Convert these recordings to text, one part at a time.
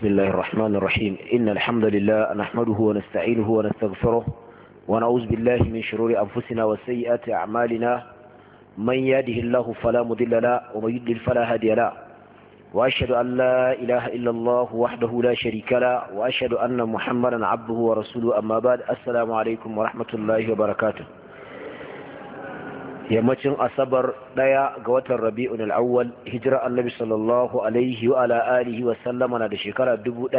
بسم الله الرحمن الرحيم إن الحمد لله نحمده ونستعينه ونستغفره ونعوذ بالله من شرور أنفسنا وسيئات أعمالنا من يهده الله فلا مضل له ومن يضلل فلا هادي له وأشهد أن لا إله إلا الله وحده لا شريك له وأشهد أن محمدا عبده ورسوله أما بعد السلام عليكم ورحمة الله وبركاته yammacin asabar daya ga watan rabi'un al-awwal hijira annabi sallallahu alaihi wa ala alihi wa sallama na da shekara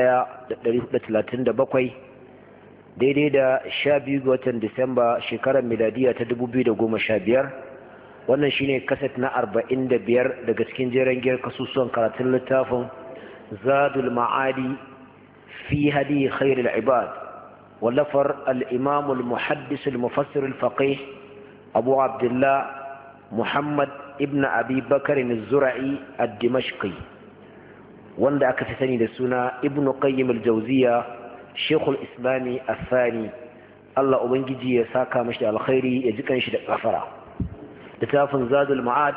1437 daidai da 12 ga watan disamba shekarar miladiya ta 2015 wannan shine kaset na 45 daga cikin jeren giyar kasusuwan karatun littafin zadul ma'adi fi hadi khairul ibad wallafar al-imam al-muhaddis al-mufassir al-faqih أبو عبد الله محمد ابن أبي بكر الزرعي الدمشقي وند أكثسني لسنا ابن قيم الجوزية شيخ الإسلام الثاني الله أبنجي يساكا مشي الخير يجيكا نشد غفرا لتاف زاد المعاد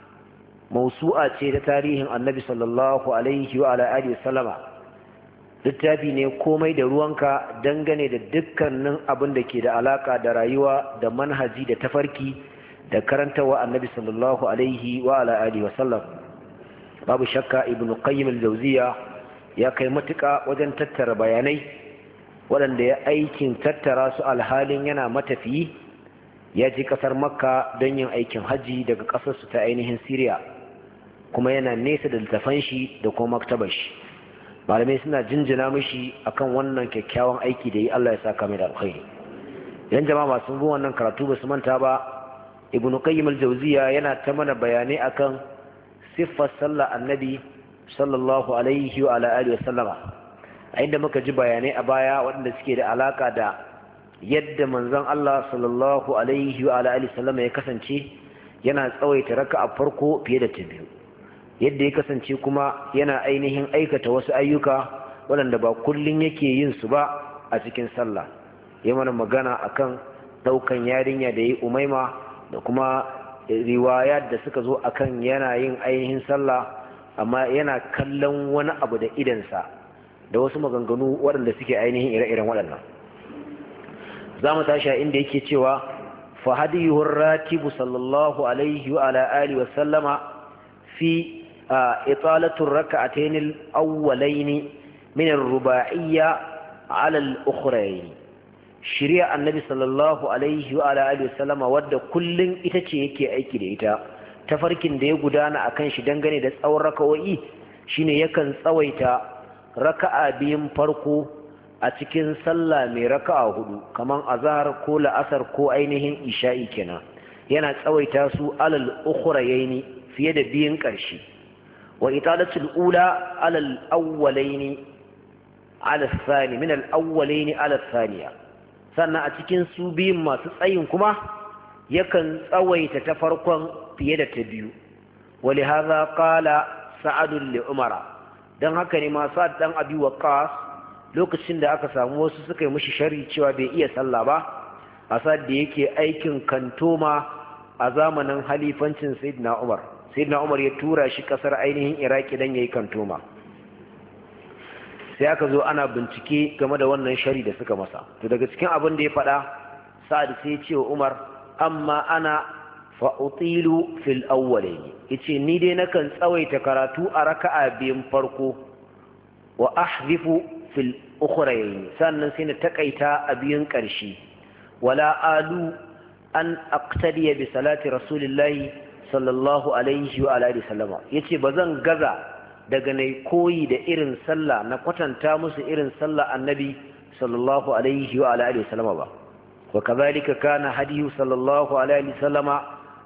موسوعة تاريخ النبي صلى الله عليه وعلى آله وسلم littafi ne komai da ruwanka dangane da dukkanin abin da ke da alaka da rayuwa da manhaji da tafarki da karantawa annabi sallallahu alaihi wa ala alihi wa sallam babu shakka ibnu qayyim al-jawziya ya kai matuƙa wajen tattara bayanai waɗanda ya aikin tattara su alhalin yana matafiyi ya je ƙasar makka don yin aikin haji daga ƙasarsu ta ainihin siriya kuma yana nesa da littafan shi da kuma maktabar shi malamai suna jinjina mishi akan wannan kyakkyawan aiki da yi Allah ya saka mai da alkhairi yan jama'a masu bin wannan karatu ba su manta ba ibn qayyim al-jawziya yana ta mana bayanai akan siffar sallar annabi sallallahu alaihi wa ala alihi wa sallama a inda muka ji bayanai a baya waɗanda suke da alaka da yadda manzon Allah sallallahu alaihi wa ala alihi wa sallama ya kasance yana tsawaita raka'a farko fiye da ta biyu yadda ya kasance kuma yana ainihin aikata wasu ayyuka waɗanda ba kullum yake yin su ba a cikin sallah ya mana magana akan ɗaukan yarinya da yi umaima da kuma riwaya da suka zo akan yana yin ainihin sallah amma yana kallon wani abu da idansa da wasu maganganu waɗanda suke ainihin ire-iren waɗannan za mu tashi inda yake cewa fa hadiyuhur ratibu sallallahu alaihi wa ala alihi wa sallama fi إطالة الركعتين الأولين من الرباعية على الأخرين شريعة النبي صلى الله عليه وعلى آله وسلم ود كل إتشيكي أيكي ديتا تفركين دي قدانا أكنش دنغني دس أو ركوئي شين يكن سويتا ركعة بيم فرقو أتكين صلى مي ركعة هدو كمان أظهر كل أثر كو أينهن إشائي كنا ينا سويتا سو على الأخرين في يد بيين كرشي وإطالة الأولى على الأولين على الثاني من الأولين على الثانية sannan a cikin su biyun masu tsayin kuma yakan tsawaita ta farkon fiye da ta biyu wali haza qala sa'ad li umara dan haka ne ma sa'ad dan abi waqas lokacin da aka samu wasu suka yi mishi sharri cewa bai iya sallah ba a sa'ad da yake aikin kantoma a zamanin halifancin sayyidina umar sayyidina umar ya tura shi kasar ainihin iraki dan yayi kantoma sai aka zo ana bincike game da wannan shari da suka masa to daga cikin abin da ya faɗa sa'ad sai ya ce wa umar amma ana fa utilu fil awwalayn yace ni dai nakan tsawaita karatu a raka'a biyun farko wa ahzifu fil ukhrayn sannan sai na takaita a biyun ƙarshe wala alu an aqtadiya bi salati rasulillahi sallallahu alaihi wa alihi sallama yace bazan gaza daga nayi koyi da irin sallah na kwatanta musu irin sallah annabi sallallahu alaihi wa alihi sallama ba wa kadhalika kana hadiyu sallallahu alaihi sallama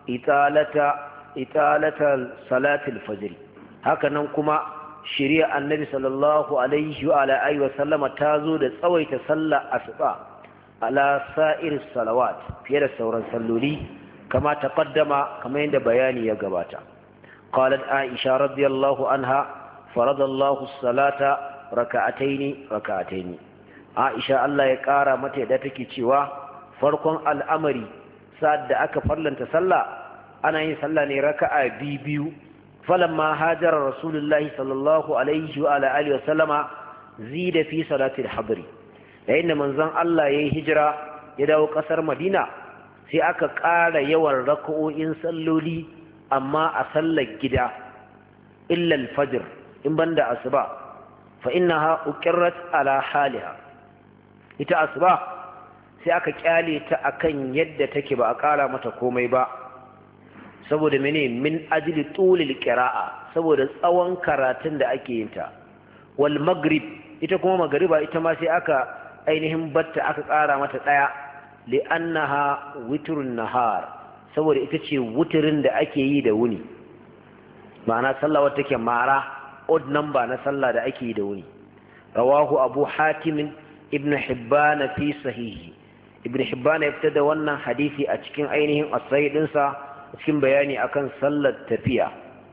italata salatil fajr haka nan kuma shari'a annabi sallallahu alaihi wa alihi sallama tazo da tsawaita sallah asuba ala sa'ir salawat fiye da sauran salloli كما تقدم كما عند بياني يا جباتا قالت عائشة رضي الله عنها فرض الله الصلاة ركعتين عائشة الله يقارى متى دتك تشوا فرق الأمر ساد أكفر لن تسلى أنا يسلى ركعة بيبيو falamma hajara rasulullahi sallallahu alaihi wa ala alihi wa sallama zida fi salatil hadri yayin da manzon Allah yayi hijira ya dawo kasar Madina sai aka ƙara yawan raka'o'in salloli amma a sallar gida illa al-fajr in banda asuba fa innaha uqirrat ala haliha ita asuba sai aka kyale ta akan yadda take ba a ƙara mata komai ba saboda mene min ajli tulil qira'a saboda tsawon karatun da ake yin ta wal maghrib ita kuma magriba ita ma sai aka ainihin batta aka ƙara mata daya li'annaha witrun nahar saboda ita ce wutirin da ake yi da wuni ma'ana sallah wata take mara odd number na sallah da ake yi da wuni rawahu abu hatim ibn hibban fi sahihi ibn hibban ya fitar da wannan hadisi a cikin ainihin as-sahih dinsa cikin bayani akan sallar tafiya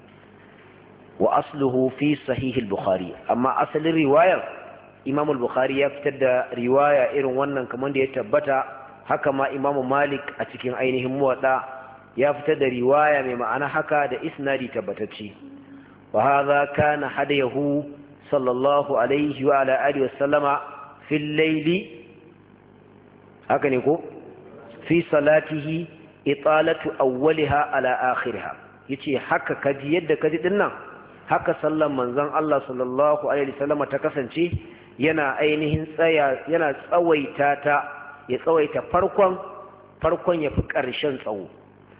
wa asluhu fi sahih al-bukhari amma asalin riwayar imam al-bukhari ya fitar da riwaya irin wannan kamar da ya tabbata haka ma imam malik a cikin ainihin muwatta ya fitar da riwaya mai ma'ana haka da isnadi tabbatacce wa hadha kana hadayahu sallallahu alaihi wa ala alihi wa sallama fil layli haka ne ko fi salatihi italatu awwaliha ala akhiriha yace haka kaji yadda kaji dinnan haka sallan manzon Allah sallallahu alaihi wasallam ta kasance yana ainihin yana tsawaita ta ya tsawaita farkon yafi karshen tsawo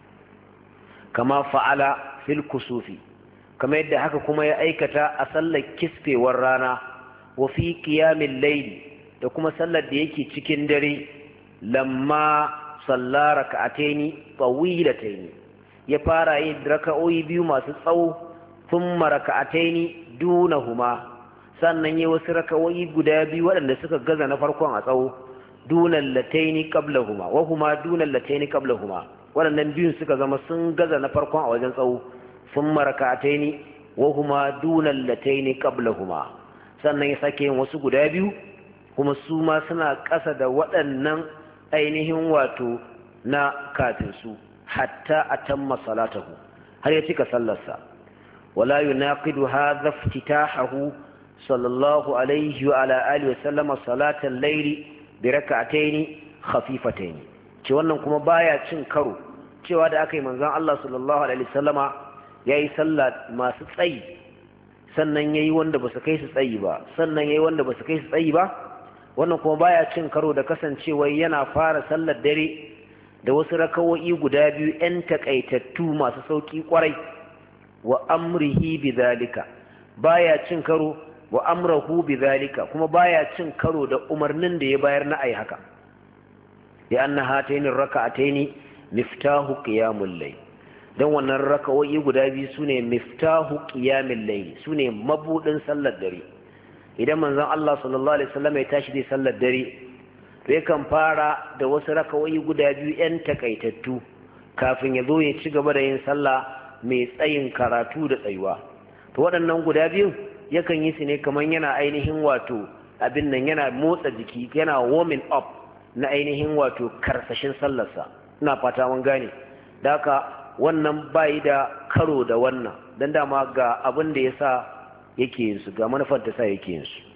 kama fa'ala fil kusufi kama yadda haka kuma ya aikata a sallar kisfewar rana wa fi qiyamil layl da kuma sallar da yake cikin dare lamma salla raka'ataini tawilataini ya fara yin raka'o'i biyu masu tsawo thumma raka'ataini dunahuma sannan yayi wasu raka'o'i guda biyu waɗanda suka gaza na farkon a tsawo dunal lataini qablahuma wa huma dunal lataini qablahuma waɗannan biyun suka zama sun gaza na farkon a wajen tsawo thumma raka'ataini wa huma dunal lataini qablahuma sannan ya sake yin wasu guda biyu kuma su ma suna ƙasa da waɗannan ainihin wato na kafin su hatta atamma salatahu har ya cika sallarsa wala yunaqidu hadha iftitahahu sallallahu alaihi wa ala alihi wa sallama salatan layli bi rak'atayn khafifatayn ce wannan kuma baya cin karo cewa da aka yi manzon Allah sallallahu alaihi wa sallama yayi sallah masu tsayi sannan yayi wanda ba su kai su tsayi ba sannan yayi wanda ba su kai su tsayi ba wannan kuma baya cin karo da kasancewa yana fara sallar dare da wasu rakawoyi guda biyu ‘yan takaitattu masu sauƙi ƙwarai wa amrihi bi zalika baya cin karo wa amrahu bi zalika kuma baya cin karo da umarnin da ya bayar na ai haka ya anna hataini raka'ataini miftahu qiyamul layl dan wannan rakawoyi guda biyu sune miftahu qiyamul layl sune mabudin sallar dare idan manzon Allah sallallahu alaihi wasallam ya tashi da sallar dare to yakan fara da wasu rakawoyi guda biyu ‘yan takaitattu kafin ya zo ya ci gaba da yin sallah mai tsayin karatu da tsayuwa to waɗannan guda biyu yakan yi su ne kamar yana ainihin wato abin nan yana motsa jiki yana warming up na ainihin wato karsashin sallarsa ina fata mun gane da haka wannan bai da karo da wannan dan dama ga abin da yasa yake yin su ga manufar ta sa yake yin su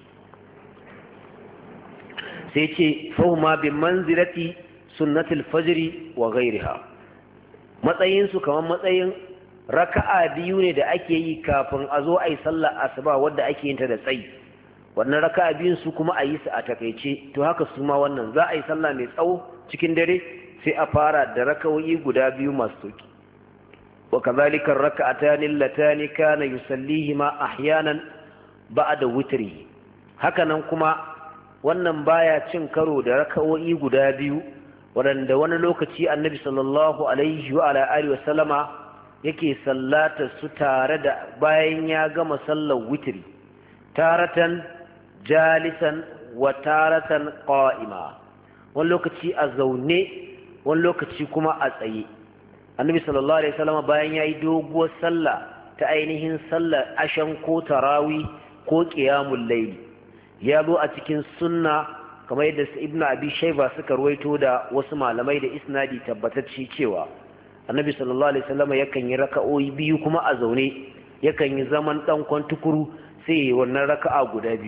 sai ce fahuma bi manzilati sunnatul fajri wa ghayriha matsayin su kamar matsayin raka'a biyu ne da ake yi kafin a zo ayi sallar asuba wadda ake yin ta da tsayi wannan raka'a biyun su kuma a yi su a takeice to haka su ma wannan za a yi sallah mai tsawo cikin dare sai a fara da raka'o'i guda biyu masu sauki wa kadhalika ar-rak'atan allatani kana yusallihima ahyanan ba'da witri hakanan kuma wannan baya cin karo da raka'o'i guda biyu waɗanda wani lokaci annabi sallallahu alaihi wa ala alihi wa sallama yake sallata su tare da bayan ya gama sallar witri taratan jalisan wa taratan qa'ima wani lokaci a zaune wani lokaci kuma a tsaye annabi sallallahu alaihi wa sallama bayan yayi doguwar sallah ta ainihin sallar ashan ko tarawi ko qiyamul layl ya zo a cikin sunna kamar yadda ibn abi shayba suka ruwaito da wasu malamai da isnadi tabbatacce cewa annabi sallallahu alaihi wasallam yakan yi raka'o'i biyu kuma a zaune yakan yi zaman dan kwantukuru sai wannan raka'a guda biyu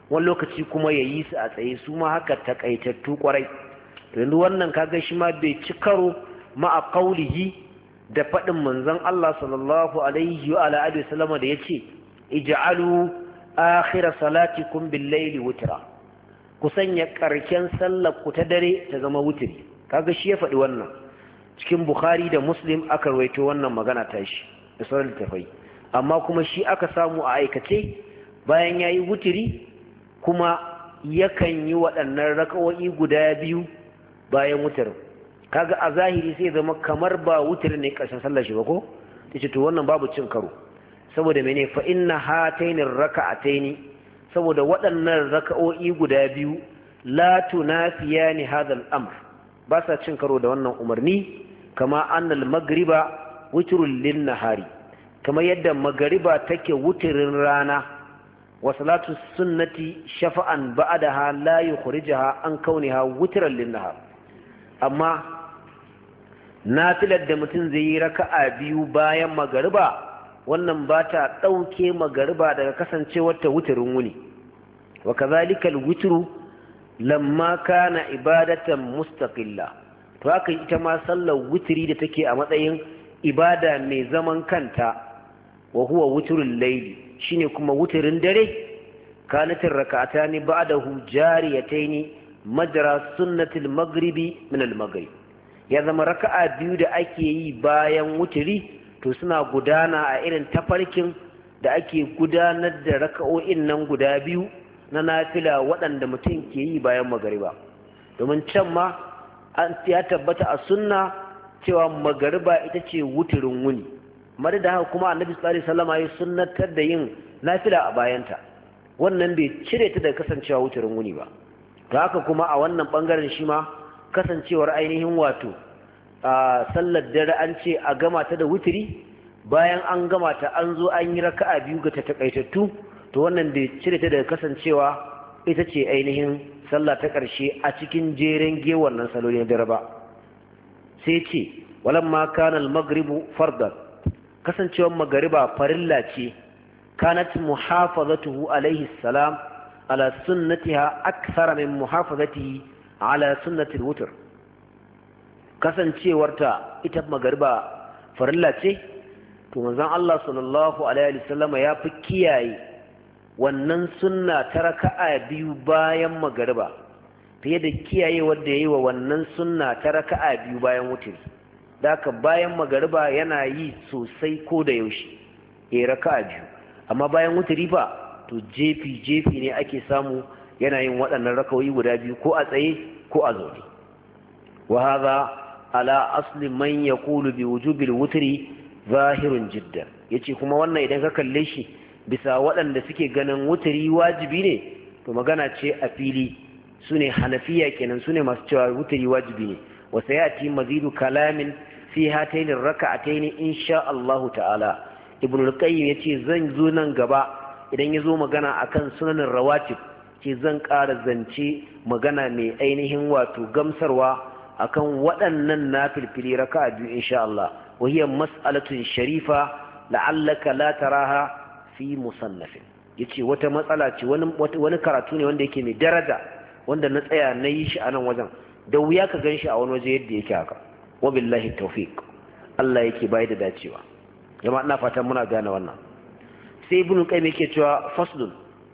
wani lokaci kuma ya yi su a tsaye su ma haka takaitattu kwarai. yanzu wannan kaga shi ma bai ci karo ma'a qaulihi da faɗin manzon Allah sallallahu alaihi wa alihi wasallam da yace ij'alu akhir salatikum bil-layli wutra, ku sanya karken sallar ku ta dare ta zama wutri. kaga shi ya faɗi wannan cikin Bukhari da Muslim aka rawaito wannan magana ta shi da sauran littafai, amma kuma shi aka samu a aikace bayan yayi wutri kuma yakan yi waɗannan raka'o'i guda biyu bayan wutar. kaga a zahiri sai zama kamar ba wutar ne ƙarshen sallar shi ba ko tace to wannan babu cin karo, saboda mene fa inna hatainir raka'ataini, saboda waɗannan raka'o'i guda biyu la tunafiyani hadha al-amr, ba sa cin karo da wannan umarni. kama annal magriba witrul lin nahari, kama yadda magriba take wutirin rana, wa salatu sunnati shafa'an ba'daha la yukhrijaha an kauniha witran lin nahar. amma nafilar da mutum zai yi raka'a biyu bayan magariba, wannan ba ta ɗauke magariba daga kasancewar ta wutirin wuni. wa kazalika al-witru lamma kana ibadatan mustaqilla, to haka ita ma sallar witri da take a matsayin ibada mai zaman kanta, wa huwa witrul layli, shine kuma wutirin dare. kanatir rak'atani ba'dahu jariyataini majra sunnatil maghribi min al-maghrib, ya zama raka'a biyu da ake yi bayan wutiri to suna gudana a irin tafarkin da ake gudanar da raka'o'in nan guda biyu na nafila waɗanda mutum ke yi bayan magariba. domin can ma an ya tabbata a sunna cewa magariba ita ce wutirin wuni, mara da haka kuma annabi sallallahu alaihi wasallam ya sunnatar da yin nafila a bayanta, wannan bai cire ta da kasancewa wutirin wuni ba. to haka kuma a wannan bangaren shi ma kasancewar ainihin wato a sallar dare an ce a gama ta da wutiri, bayan an gama ta an zo an yi raka'a biyu ga takaitattu, to wannan bai cire ta daga kasancewa ita ce ainihin sallah ta ƙarshe a cikin jeren gewar nan salolin dare ba. sai ce walamma kana al-maghribu fardan, kasancewar magariba farilla ce, kanat muhafazatuhu alaihi salam ala sunnatiha akthara min muhafazatihi ala sunnatil wutr. kasancewarta ita magariba farilla ce, to manzon Allah sallallahu alaihi wasallam ya fi kiyaye wannan sunna ta raka'a biyu bayan magariba fiye da kiyaye wanda yayi wa wannan sunna ta raka'a biyu bayan wutri. daka bayan magariba yana yi sosai ko da yaushe raka'a biyu, amma bayan wutri fa to jefi ne ake samu yana yin waɗannan rakawoyi guda biyu ko a tsaye ko a zaune. wa hadha ala asli man yaqulu bi wujubil wutri zahirun jiddan, yace kuma wannan idan ka kalle shi bisa waɗanda suke ganin wutri wajibi ne, to magana ce a fili, sune hanafiya kenan, sune masu cewa wutri wajibi ne. wa sayati mazidu kalamin fi hatayn ar-rak'atayn insha Allah ta'ala. ibn al-qayyim yace zan zo nan gaba idan yazo magana akan sunanin rawatib, ce zan ƙara zance magana mai ainihin wato gamsarwa akan waɗannan nafilfili raka'a biyu insha Allah. wa hiya mas'alatun sharifa la'allaka la taraha fi musannafin, yace wata matsala ce, wani karatu ne wanda yake mai daraja, wanda na tsaya na yi shi a nan wajen, da wuya ka gan shi a wani waje yadda yake haka. wa billahi tawfiq, Allah yake bai da dacewa. jama'a ina fatan muna gane wannan. sai ibn qayyim yake cewa faslun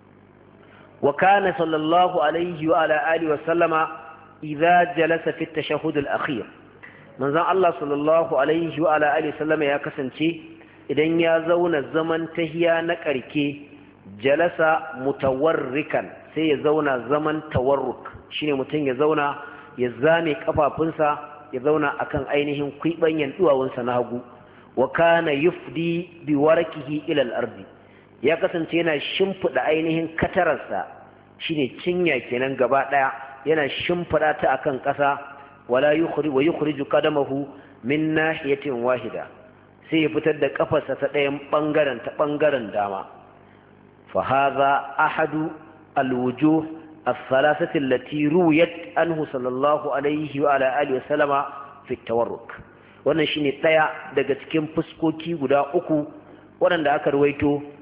wa kana sallallahu alaihi wa ala alihi wa sallama idza jalasa fi at-tashahhud al-akhir, manzon Allah sallallahu alaihi wa ala alihi wa sallama ya kasance idan ya zauna zaman tahiya na karke, jalasa mutawarrikan, sai ya zauna zaman tawarruk, shine mutum ya zauna ya zame kafafunsa, ya zauna akan ainihin kwibanyan duwawunsa na hagu. wa kana yufdi bi warakihi ila al-ardi, ya kasance yana shimfida ainihin katararsa, shine cinya kenan gaba daya, yana shimfida ta akan kasa. wala yukhriju qadamahu min nahiyatin wahida, sai ya fitar da kafarsa ta ɗayan bangaren ta bangaren dama. fa hadha ahadu al-wujuh الثلاثة التي رويت عنه صلى الله عليه وعلى آله وسلم في التورك. wannan shine daya daga cikin fuskoki guda uku waɗanda aka ruwaito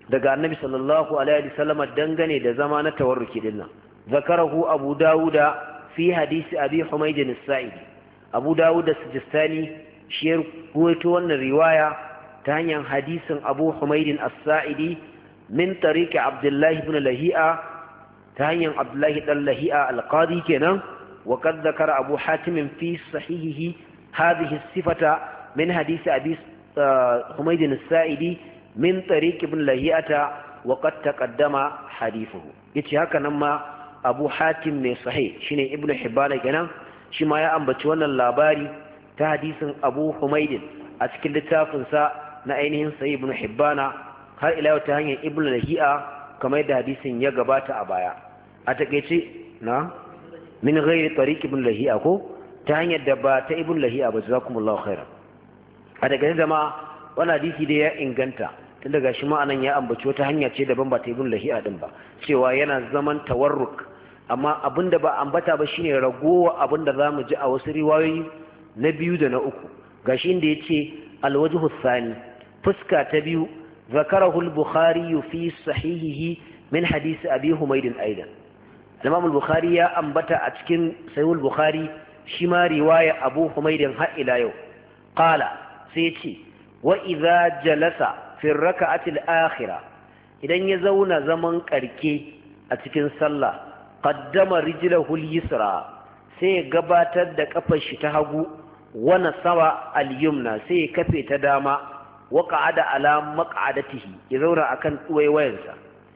daga annabi sallallahu alaihi wasallam dangane da zama na tawarruki dinnan zakarahu abu dawuda fi hadisi abi humayd as-sa'idi abu dawud as-sijistani shi ya ruwaito wannan riwaya ta hanyar hadisin abu humayd as-sa'idi min tariqi abdullahi ibn lahi'a ta hanyar abdullahi dan lahi'a al-qadi kenan wa qad zakara abu hatim fi sahihihi hadhihi as-sifata min hadisi abi humayd as-sa'idi min tariqi ibn lahi'ata wa qad taqaddama hadithuhu yace haka nan ma abu hatim mai sahih shine ibn hibban kenan shi ma ya ambaci wannan labari ta hadisin abu humayd a cikin littafinsa na ainihin sahih ibn hibban har ila ta hanyar ibn lahi'a kamar yadda hadisin ya gabata a baya a takeice na min ghairi tariq ibn lahi'a ko ta hanyar da ba ta ibn lahi'a ba jazakumullahu khairan a takeice jama'a wannan hadisi da ya inganta tun daga shi ma'anan ya ambaci wata hanya ce daban ba ta ibn lahi'a din ba cewa yana zaman tawarruk amma abinda ba ambata ba shine ragowa abinda zamu ji a wasu riwayoyi na biyu da na uku gashi inda yace alwajhu thani fuska ta biyu zakarahu al-bukhari fi sahihihi min hadisi abi humayd aidan imam al-bukhari ya ambata a cikin sahih al-bukhari shi ma riwaya abu humayd har ila yau qala sai yace wa idza jalasa fi ar-rak'ati al-akhirah idan ya zauna zaman karke a cikin sallah qaddama rijlahu al-yusra sai ya gabatar da kafar shi ta hagu wa nasaba al-yumna sai ya kafe ta dama wa qa'ada ala maq'adatihi ya zauna akan tsuwaiwayensa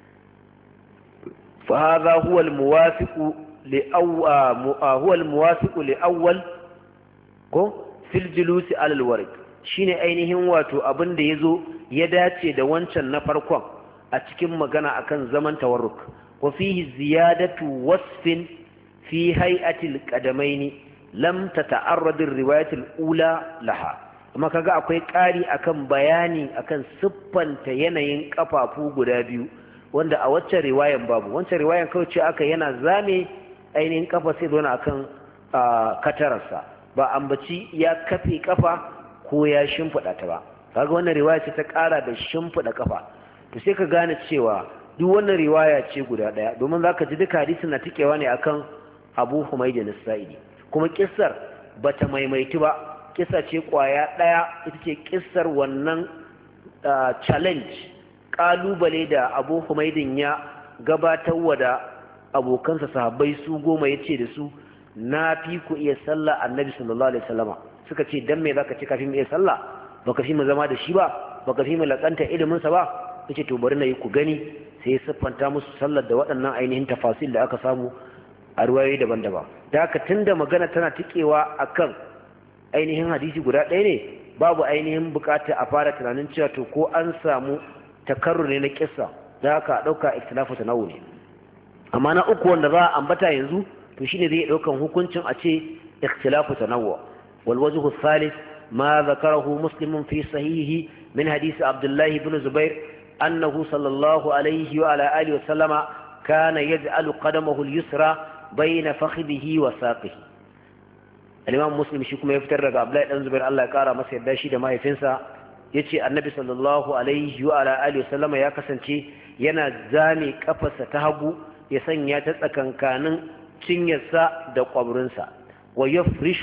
fa hadha huwa al-muwafiq li awwal ko fil julusi ala al-warq shine ainihin wato abin da yazo ya dace da wancan na farkon a cikin magana akan zaman tawarruk وفيه زيادة وصف في هيئة القدمين لم تتعرض الرواية الأولى لها amma kaga akwai ƙari akan bayani akan siffanta yanayin kafafu guda biyu wanda a waccan riwayan babu wancan riwayan kawai ce aka yana zame ainihin kafa sai zo akan katararsa ba ambaci ya kafe kafa ko ya shimfiɗa ta ba kaga wannan riwaya ce ta ƙara da shimfiɗa kafa to sai ka gane cewa duk wannan riwaya ce guda daya domin zaka ji duka hadisin na tikewa ne akan Abu Humayd as-Sa'idi kuma kissar bata maimaitu ba kissa ce kwaya daya ita ce kissar wannan challenge kalubale da Abu Humayd ya gabatarwa da abokansa sahabbai su goma yace da su na fi ku iya sallah Annabi sallallahu alaihi wasallama suka ce dan me zaka ce kafin mu iya sallah baka fi mu zama da shi ba baka fi mu lakanta ilimin sa ba yace to bari na yi ku gani sai ya siffanta musu sallar da waɗannan ainihin tafasil da aka samu a ruwayoyi daban-daban da haka tunda magana tana tikewa akan ainihin hadisi guda ɗaya ne babu ainihin bukata a fara tunanin cewa to ko an samu takarru ne na kissa da haka ɗauka ikhtilafu tanawu ne amma na uku wanda za a ambata yanzu to shine zai ɗaukan hukuncin a ce ikhtilafu tanawu wal wajhu thalith ma zakarahu muslimun fi sahihi min hadisi abdullahi ibn zubair أنه صلى الله عليه وعلى آله وسلم كان يجعل قدمه اليسرى بين فخذه وساقه الإمام مسلم شكما يفتر رقى أبلاء الأنزبير الله يقارى مسير داشي دماء فنسا يتشي النبي صلى الله عليه وعلى آله وسلم يكسنشي ينزامي كفس تهبو يسن يتسكن كان تنيسا دو قبرنسا ويفرش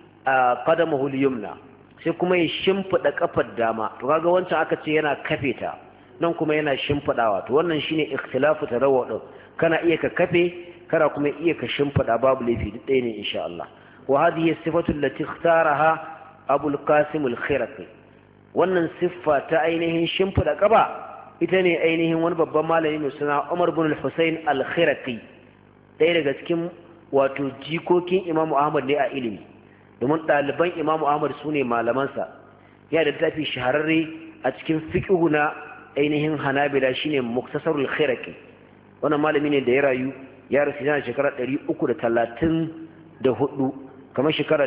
قدمه اليمنى شكما يشمف دكفة داما وقال وانسا أكتشي ينا كفيتا nan kuma yana shimfidawa to wannan shine ikhtilafu tarawwu din kana iya ka kafe kana kuma iya ka shimfida babu laifi duk ɗaya ne insha Allah wa hadhihi sifatu allati ikhtaraha Abu al-Qasim al-Khiraqi wannan siffa ta ainihin shimfida kaba ita ne ainihin wani babban malami mai suna Umar ibn al-Husayn al-Khiraqi ɗaya daga cikin wato jikokin Imam Ahmad ne a ilimi domin ɗaliban Imam Ahmad sune malamansa ya da tafi shahararre a cikin fiqhu na ainihin Hanabila shine Muktasarul Khiraqi wannan malami ne da ya rayu ya rasu yana shekara 334 kamar shekara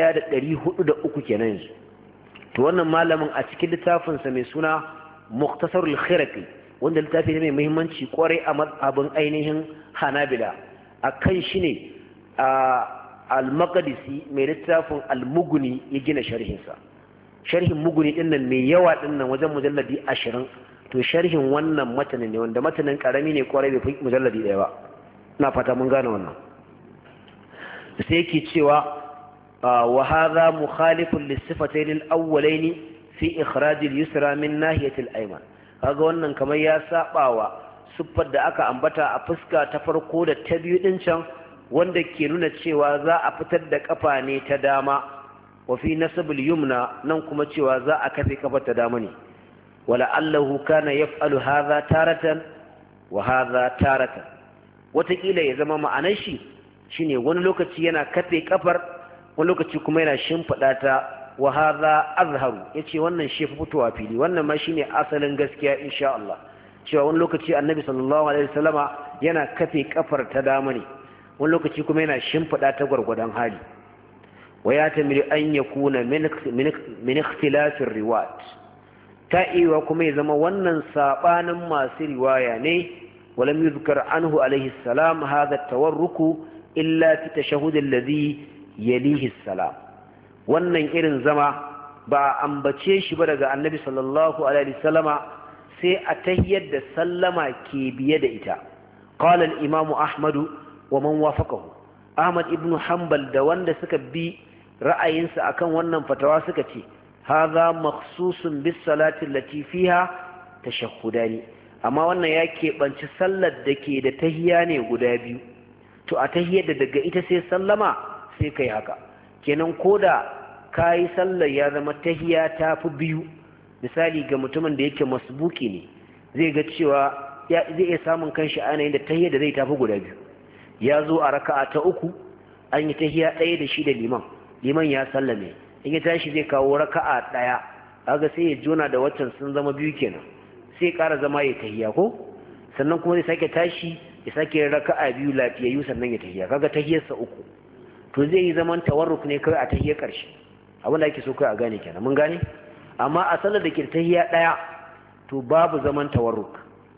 1403 kenan yanzu to wannan malamin a cikin littafin sa mai suna Muktasarul Khiraqi wanda littafi ne mai muhimmanci kwarai a mazhabin ainihin Hanabila akan shi ne al-Maqdisi mai littafin al-Mughni ya gina sharhin sa sharhin Mughni din nan mai yawa din nan wajen mujalladi 20 to sharhin wannan matanin ne wanda matanin karami ne kwarai bai fi mujalladi daya ba ina fata mun gane wannan sai yake cewa wa hadha mukhalifun lis-sifatayn al-awwalayn fi ikhraj al-yusra min nahiyati al-ayman kaga wannan kamar ya sabawa siffar da aka ambata a fuska ta farko da ta biyu din can wanda ke nuna cewa za a fitar da kafa ne ta dama wa fi nasab al-yumna nan kuma cewa za a kafe kafar ta dama ne wala allahu kana yaf'alu hadha taratan wa hadha taratan wataƙila ya zama ma'anar shi shine wani lokaci yana kafe kafar wani lokaci kuma yana shimfiɗa ta wa hadha azharu yace wannan shi fi fitowa fili wannan ma shine asalin gaskiya insha Allah cewa wani lokaci annabi sallallahu alaihi wasallama yana kafe kafar ta dama ne wani lokaci kuma yana shimfiɗa ta gwargwadon hali wa ya tamiru an yakuna min ikhtilafir riwayat ta iya kuma ya zama wannan sabanin masu riwaya ne ولم يذكر عنه عليه السلام هذا التورك إلا في التشهد الذي يليه السلام wannan irin zama ba a ambace shi ba daga annabi sallallahu alaihi wasallama sai a tahiyyar da sallama ke biye da ita qala al-imam ahmad wa man wafaqahu ahmad ibn hanbal da wanda suka bi ra'ayinsa akan wannan fatawa suka ce hadha makhsusun bis salati allati fiha tashahhudani amma wannan ya keɓanci sallar da ke da tahiya ne guda biyu to a tahiyar da daga ita sai sallama sai kai haka kenan koda kayi sallar ya zama tahiya ta fi biyu misali ga mutumin da yake masbuki ne zai ga cewa zai iya samun kanshi a yanayin da tahiyar da zai tafi guda biyu ya zo a raka'a ta uku an yi tahiya ɗaya da shi da liman ya sallame in ya tashi zai kawo raka'a ɗaya kaga sai ya jona da waccan sun zama biyu kenan sai ƙara zama ya tahiya ko sannan kuma zai sake tashi ya sake raka'a biyu lafiyayyu sannan ya tahiya kaga tahiyarsa uku to zai yi zaman tawarruk ne kawai a tahiyar ƙarshe abin da ake so kai a gane kenan mun gane amma a sallar da ke tahiya ɗaya to babu zaman tawarruk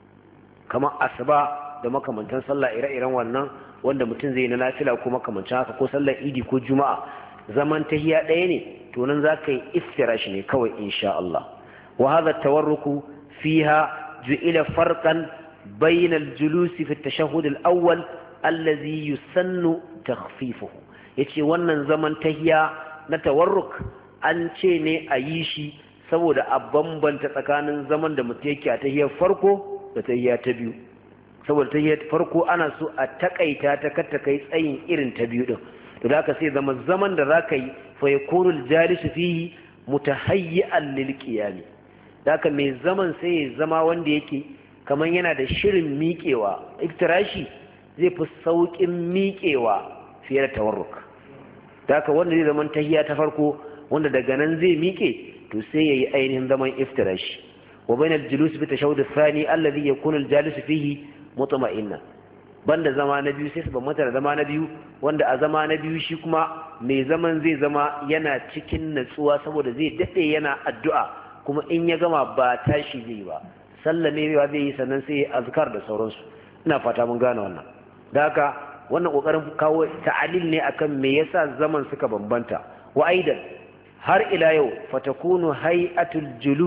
kamar asuba da makamantan sallah ire-iren wannan wanda mutum zai yi na nafila ko makamancin haka ko sallar idi ko juma'a zaman tahiya ɗaya ne to nan za ka yi iftirash ne kawai insha Allah wa hadha tawarruku فيها جئل فرقا بين الجلوس في التشهد الأول الذي يسن تخفيفه yace wannan zaman tahiya na tawarruk an ce ne a yi shi saboda a bambanta tsakanin zaman da mutum yake a tahiyar farko da tahiya ta biyu saboda tahiyar farko ana so a takaita ta kar ta kai tsayin irin ta biyu din to da haka sai zaman da zaka yi fa yakunul jalisu fihi mutahayyi'an lil qiyam haka mai zaman sai ya zama wanda yake kamar yana da shirin miƙewa iftirashi zai fi sauƙin miƙewa fiye da tawarruk haka wanda zai zaman tahiya ta farko wanda daga nan zai miƙe to sai yayi ainihin zaman iftirashi wa bainal julus bi tashahhud ath-thani alladhi yakunu al-jalis fihi mutma'inna banda zama na biyu sai su bambanta da zama na biyu wanda a zama na biyu shi kuma mai zaman zai zama yana cikin natsuwa saboda zai dade yana addu'a kuma in ya gama ba tashi zai ba sallamewa zai yi sannan sai azkar da sauransu ina fata mun gane wannan da haka wannan kokarin kawo ta'alil ne akan me yasa zaman suka bambanta wa aidan har ila yau fatakunu hay'atul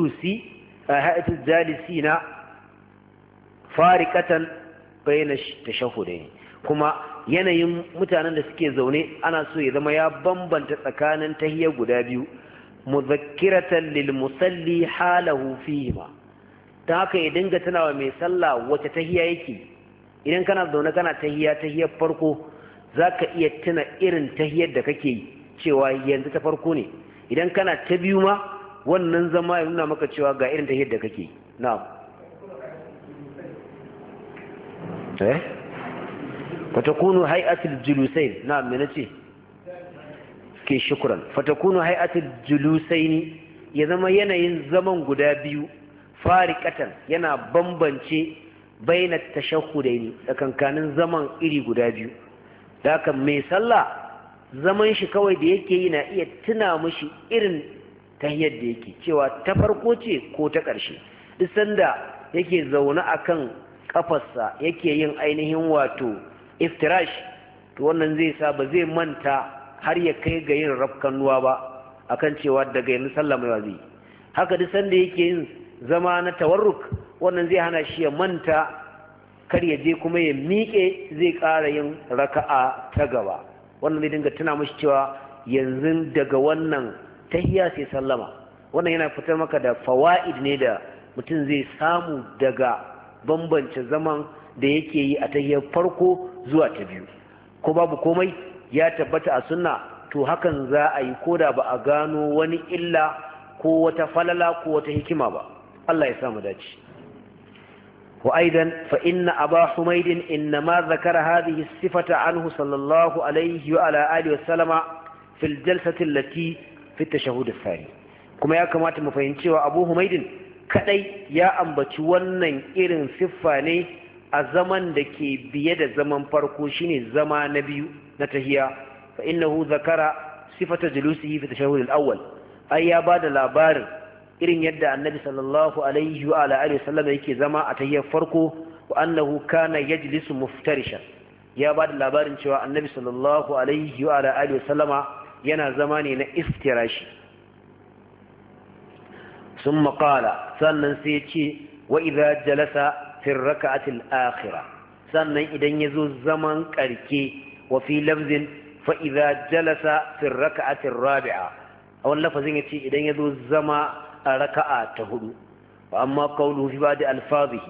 jalisina fariqatan bayna tashahhudain kuma yanayin mutanen da suke zaune ana so ya zama ya bambanta tsakanin tahiyya guda biyu muzakkiratan lil musalli halahu fihima ta haka ya dinga tunawa mai sallah wace tahiya yake idan kana zaune kana tahiyar farko zaka iya tuna irin tahiyar da kake yi cewa yanzu ta farko ne idan kana ta biyu ma wannan zama ya nuna maka cewa ga irin tahiyar da kake yi na'am fatakunu hay'atul julusain na'am me nace ke shukran fatakunu hay'atul julusaini ya zama yanayin zaman guda biyu fariqatan yana bambance bainat tashahhudaini tsakankanin zaman iri guda biyu da haka mai sallah zaman shi kawai da yake yi na iya tuna mishi irin tahiyyar da yake cewa ta farko ce ko ta ƙarshe duk sanda yake zaune akan kafarsa yake yin ainihin wato iftirash to wannan zai sa ba zai manta har ya kai ga yin rafkanuwa ba akan cewa daga yanzu sallah mai wazi haka duk sanda yake yin zama na tawarruk wannan zai hana shi ya manta kar ya je kuma ya miƙe zai ƙara yin raka'a ta gaba. Wannan zai dinga tuna mashi cewa yanzu daga wannan tahiyya sai sallama. Wannan yana fitar maka da fawaid ne da mutum zai samu daga bambance zaman da yake yi a tahiyyar farko zuwa ta biyu. Ko babu komai ya tabbata a sunna, to hakan za a yi koda ba a gano wani illa ko wata falala ko wata hikima ba. Allah ya samu dace. وأيضا فإن أبا حميد إنما ذكر هذه الصفة عنه صلى الله عليه وعلى آله وسلم في الجلسة التي في التشهد الثاني. كما يكما تمفهمتي وأبو حميد كدي يا أمبتي ونن إرن صفاني الزمن دكي بيد زمن فرقوشين زمان نبي نتهيا فإنه ذكر صفة جلوسه في التشهد الأول أي بعد الأبار irin yadda annabi sallallahu alaihi wa alihi wasallam yake zama a tahiyyar farko wa annahu kana yajlisu muftarishan ya ba da labarin cewa annabi sallallahu alaihi wa alihi wasallama yana zama ne na iftirashi. Summa qala, sannan sai ya ce wa idza jalasa fi rak'ati al-akhirah, sannan idan yazo zaman karke wa fi lafzin fa idza jalasa fi rak'ati ar-rabi'a, a wannan lafazin yace idan yazo zama a raka'a ta hudu. Wa amma qawluhu fi ba'di alfazihi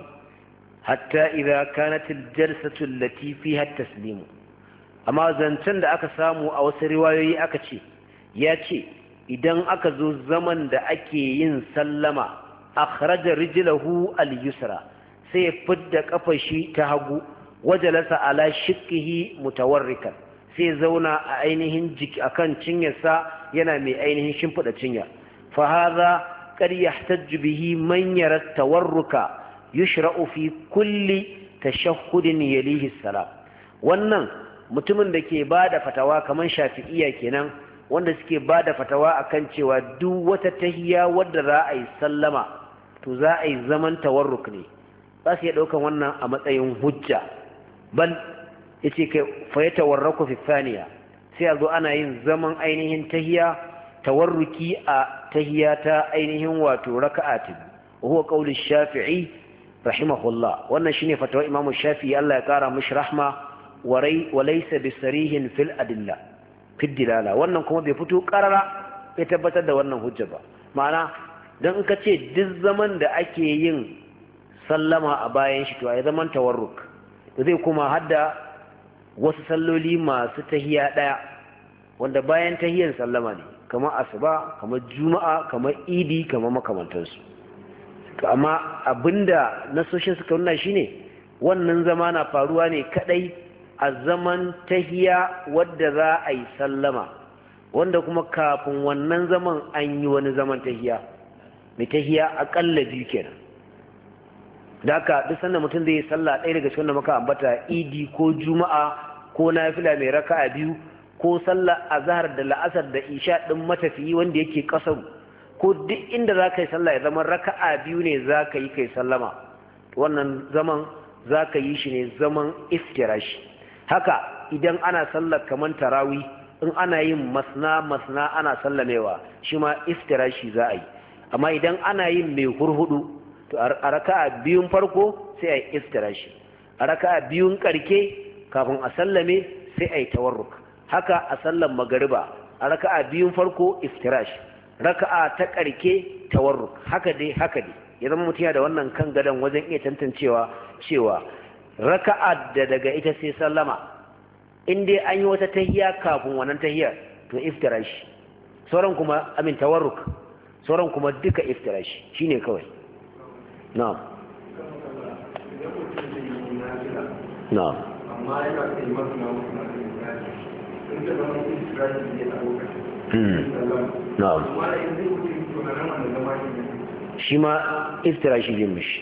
hatta idza kanat aljalsatu allati fiha at-taslim, amma zancen da aka samu a wasu riwayoyi aka ce ya ce idan aka zo zaman da ake yin sallama akhraja rijlahu al-yusra, sai ya fidda kafar shi ta hagu, wajalasa ala shiqqihi mutawarrikan, sai zauna a ainihin jiki akan cinyarsa yana mai ainihin shimfida cinya. Fa hadha قد يحتج به من يرى التورك يشرع في كل تشهد يليه السلام. wannan mutumin da ke bada fatawa kaman Shafi'iyya kenan, wanda suke bada fatawa akan cewa duk wata tahiyya wadda za a yi sallama to za a yi zaman tawarruk ne, za su iya daukan wannan a matsayin hujja. Bal yace kai fa yatawarraku fi thaniya, sai a zo ana yin zaman ainihin tahiyya tawarruki a tahiyya ta ainihin wato raka'a ta biyu. Wa huwa qawlu Shafi'i rahimahullah, wannan shine fatawa Imam Shafi'i Allah ya kara mishi rahma, wa laysa bisarihin fil adilla fi dilala, wannan kuma bai fito karara ya tabbatar da wannan hujja ba. Ma'ana dan in ka ce duk zaman da ake yin sallama a bayan shi to ai zaman tawarruk, to zai kuma hadda wasu salloli masu tahiyya daya wanda bayan tahiyyan sallama ne, kamar asuba, kamar juma'a, kamar idi, kamar makamantansu. To amma abinda nasoshin suka nuna shine wannan zama na faruwa ne kadai a zaman tahiya wadda za a yi sallama, wanda kuma kafin wannan zaman an yi wani zaman tahiya, mai tahiya akalla biyu kenan. Da haka duk sanda mutum zai yi sallah ɗaya daga cikin da muka ambata, idi ko juma'a ko nafila mai raka'a biyu, ko sallar azhar da la'asar da isha din matafiyi wanda yake kasaru, ko duk inda za ka yi sallah ya zama raka'a biyu ne za ka yi kai sallama, wannan zaman za ka yi shi ne zaman iftirashi. Haka idan ana sallar kaman tarawi, in ana yin masna ana sallamewa, shi ma iftirashi za a yi. Amma idan ana yin mai hurhudu, to a raka'a biyun farko sai a yi iftirashi, a raka'a biyun karke kafin a sallame sai a yi tawarruk. Haka a sallan magariba a raka'a biyun farko iftirash, raka'a ta karke tawarruk. Haka dai ya zama mutum da wannan kan gadon wajen iya tantancewa cewa raka'a da daga ita sai sallama, in dai an yi wata tahiyya kafin wannan tahiyyar to iftirash, sauran kuma amin tawarruk, sauran kuma duka iftirash shine kawai. Na'am na'am amma yana kai masu shi ma iftirashi zai mishi.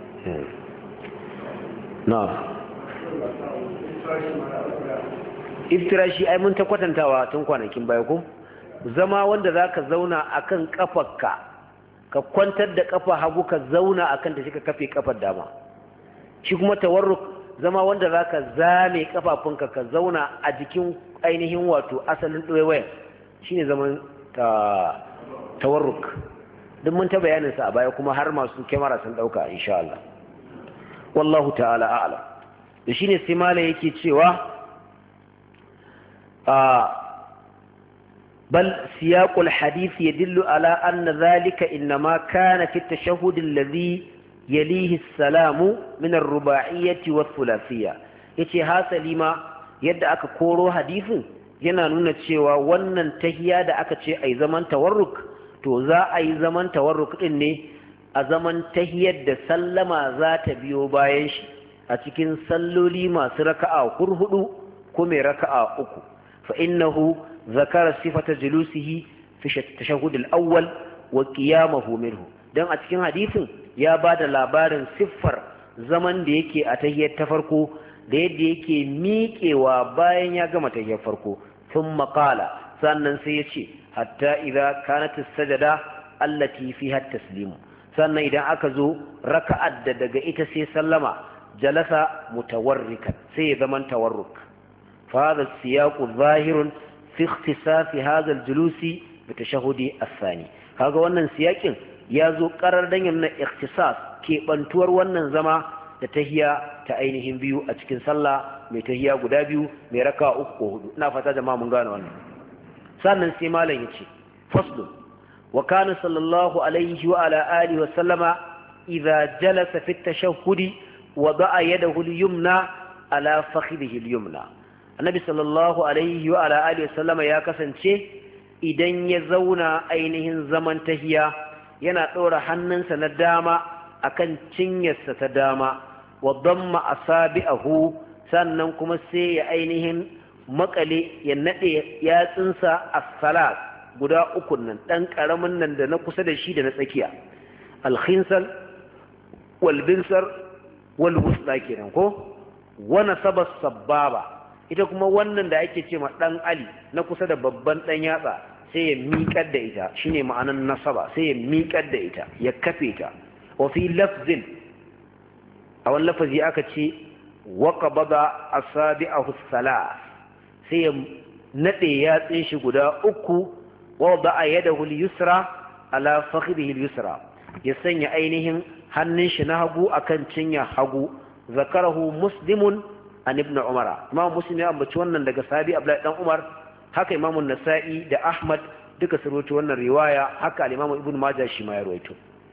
Iftirashi ai mun ta kwatantawa tun kwanakin baya ko, zama wanda za ka zauna akan kafarka, ka kwantar da kafa hagu ka zauna akan ta shi ka kafe kafar dama. Shi kuma tawarruk zama wanda za ka zame kafafunka ka zauna a jikin ainihin wato asalin ɗoyewayen, shi ne zaman tawarruk. duk mun ta bayanin sa a baya kuma har masu kyamara sun dauka insha Allah wallahu ta'ala a'lam da shine sai mala yake cewa بل سياق الحديث يدل على أن ذلك إنما كان في التشهد الذي يليه السلام من الرباعية والثلاثية yace hasali ma yadda aka koro hadisin yana nuna cewa wannan tahiya da aka ce ai zaman tawarruk to za a yi zaman tawarruk din ne a zaman tahiyar da sallama za ta biyo bayan shi a cikin salloli masu raka'a hurhudu ko mai raka'a uku fa innahu zakara sifata julusihi fi tashahhud al-awwal wa qiyamahu minhu dan a cikin hadisin ya bada labarin siffar zaman da yake a tahiyyar ta farko da yadda yake miƙewa bayan ya gama tahiyyar farko thumma qala sannan sai ya ce hatta idza kanat as-sajada allati fiha at-taslim sannan idan aka zo raka'ar da daga ita sai sallama jalasa mutawarrikan sai ya zaman tawarruk fa hadha siyaqu zahirun fi ikhtisafi hadha al-julus bi tashahhudi ath-thani kaga wannan siyakin ya zo karar dan yana ikhtisas ke bantuwar wannan zama da tahiya ta ainihin biyu a cikin sallah mai tahiya guda biyu mai raka uku ko hudu ina fata jama'a mun gane wannan sannan sai malam yace faslu wa kana sallallahu alaihi wa ala alihi wa sallama idza jalasa fi at-tashahhudi wada'a yadahu al-yumna ala fakhidhihi al-yumna annabi sallallahu alaihi wa ala alihi wa sallama ya kasance idan ya zauna ainihin zaman tahiya yana ɗora hannunsa na dama akan cinyarsa ta dama wa damma asabi'ahu sannan kuma sai ya ainihin makale ya nade yatsunsa as-salat guda uku nan dan karamin nan da na kusa da shi da na tsakiya al-khinsal wal binsar wal wusta kenan ko wa nasaba sababa ita kuma wannan da ake ce ma dan ali na kusa da babban dan yatsa sai ya miƙar da ita shine ma'anan nasaba sai ya miƙar da ita ya kafe ta wa fi lafzin a wani lafazi aka ce wa qabada asabi'ahu salas sai ya nade yatsin shi guda uku wa da'a yadahu al-yusra ala fakhidhihi al-yusra ya sanya ainihin hannun shi na hagu akan cinya hagu zakarahu muslimun an ibn umara imam muslim ya ambaci wannan daga sahabi abdullahi dan umar haka imamun nasa'i da ahmad duka su rawaito wannan riwaya haka al-imamu ibn majah shi ma ya rawaito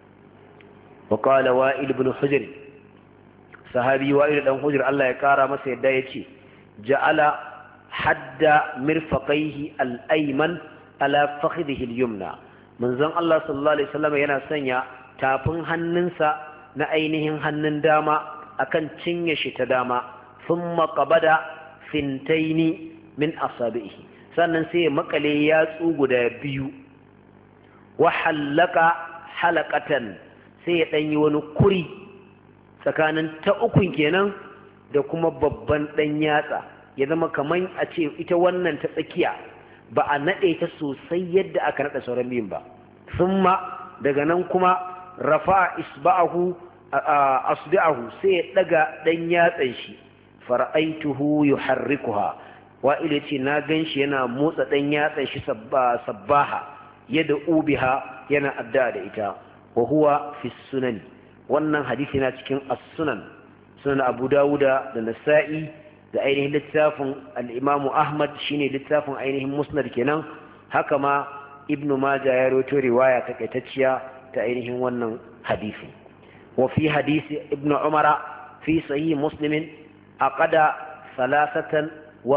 wa qala wa'il ibn hujr sahabi wa'il dan hujr Allah ya kara masa yadda yace ja'ala hadda mirfaqaihi al-ayman ala fakhidhihi al-yumna manzon Allah sallallahu alaihi wasallam yana sanya tafin hannunsa na ainihin hannun dama akan cinye shi ta dama thumma qabada fintaini min asabihi sannan sai ya makale yatsu guda biyu wa halaka halaqatan sai ya danyi wani kuri tsakanin ta ukun kenan da kuma babban dan yatsa ya zama kaman a ce ita wannan ta tsakiya ba a nade ta sosai yadda aka nada sauran biyun ba thumma daga nan kuma rafa isba'ahu asbi'ahu sai ya daga dan yatsan shi fara'aituhu yuharrikuha wa'ile ce na ganshi yana motsa dan yatsan shi sabbaha yadda ubiha yana adda da ita wa huwa fi sunan wannan hadisi na cikin as-sunan sunan Abu Dawuda da Nasa'i da ainihin littafin al-Imam Ahmad shine littafin ainihin Musnad kenan haka ma Ibn Majah ya rawaito riwaya takaitacciya ta ainihin wannan hadisi wa fi hadisi Ibn Umar fi sahih Muslim aqada 53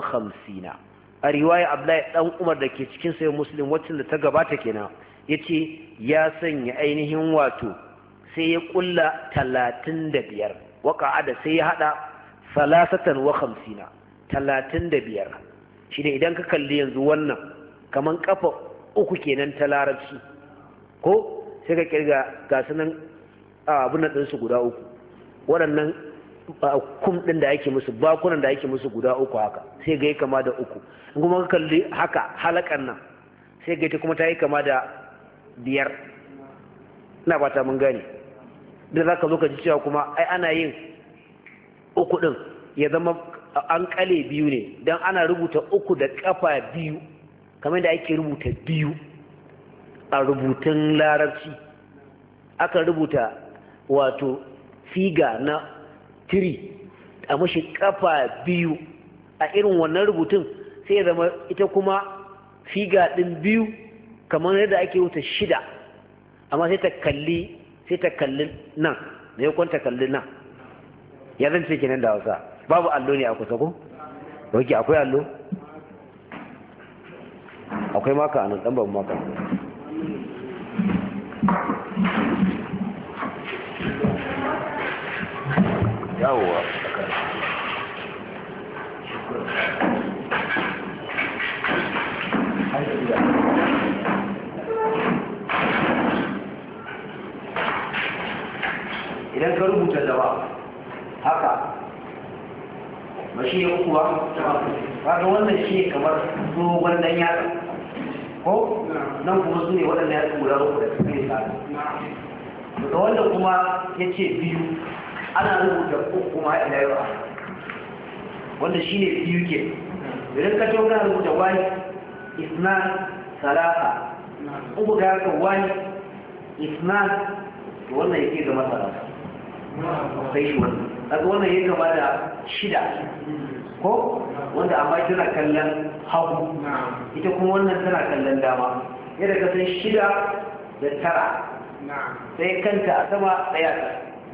a riwaya Abdullahi dan Umar da ke cikin sahih Muslim wacce da ta gabata kenan yace ya sanya ainihin wato sai ya kulla 35 waqa'ada sai ya hada 53 35 shine idan ka kalli yanzu wannan kaman kafa uku kenan ta larabci ko sai ka kirga ga sunan abun nan su guda uku waɗannan kum din da ake musu bakunan da ake musu guda uku haka sai ga kama da uku in kuma ka kalli haka halakan nan sai ga ita kuma ta yi kama da 5 ina fata mun gane da zaka zo ka ji cewa kuma ai ana yin uku din ya zama an kale biyu ne dan ana rubuta uku da kafa biyu kamar da ake rubuta biyu a rubutun larabci aka rubuta wato figa na tiri a mashi kafa biyu a irin wannan rubutun sai ya zama ita kuma figa din biyu kamar yadda ake wuta 6 amma sai ta kalli nan da ya kwanta kalli nan ya zan ce kenan da Hausa babu allo ne a kusa ko? Wake akwai allo? Akwai maka anan dan babu maka yawwa idan ka rubuta gaba haka ba shi ya kuwa kaga wannan shi kamar dogon dan yatsa ko nan kuma su ne waɗanda ya tsura uku da su ne tsada daga wanda kuma ya ce biyu ana rubuta uku kuma ila yau wanda shi ne biyu ke idan ka ce kana rubuta wani isnan salasa uku ga haka wani isnan to wannan yake zama salasa sai shi wannan daga wannan ya gaba da 6 ko wanda amma tana kallon hagu ita kuma wannan tana kallon dama yadda ka san 6 da 9 sai kanta a sama tsaya ta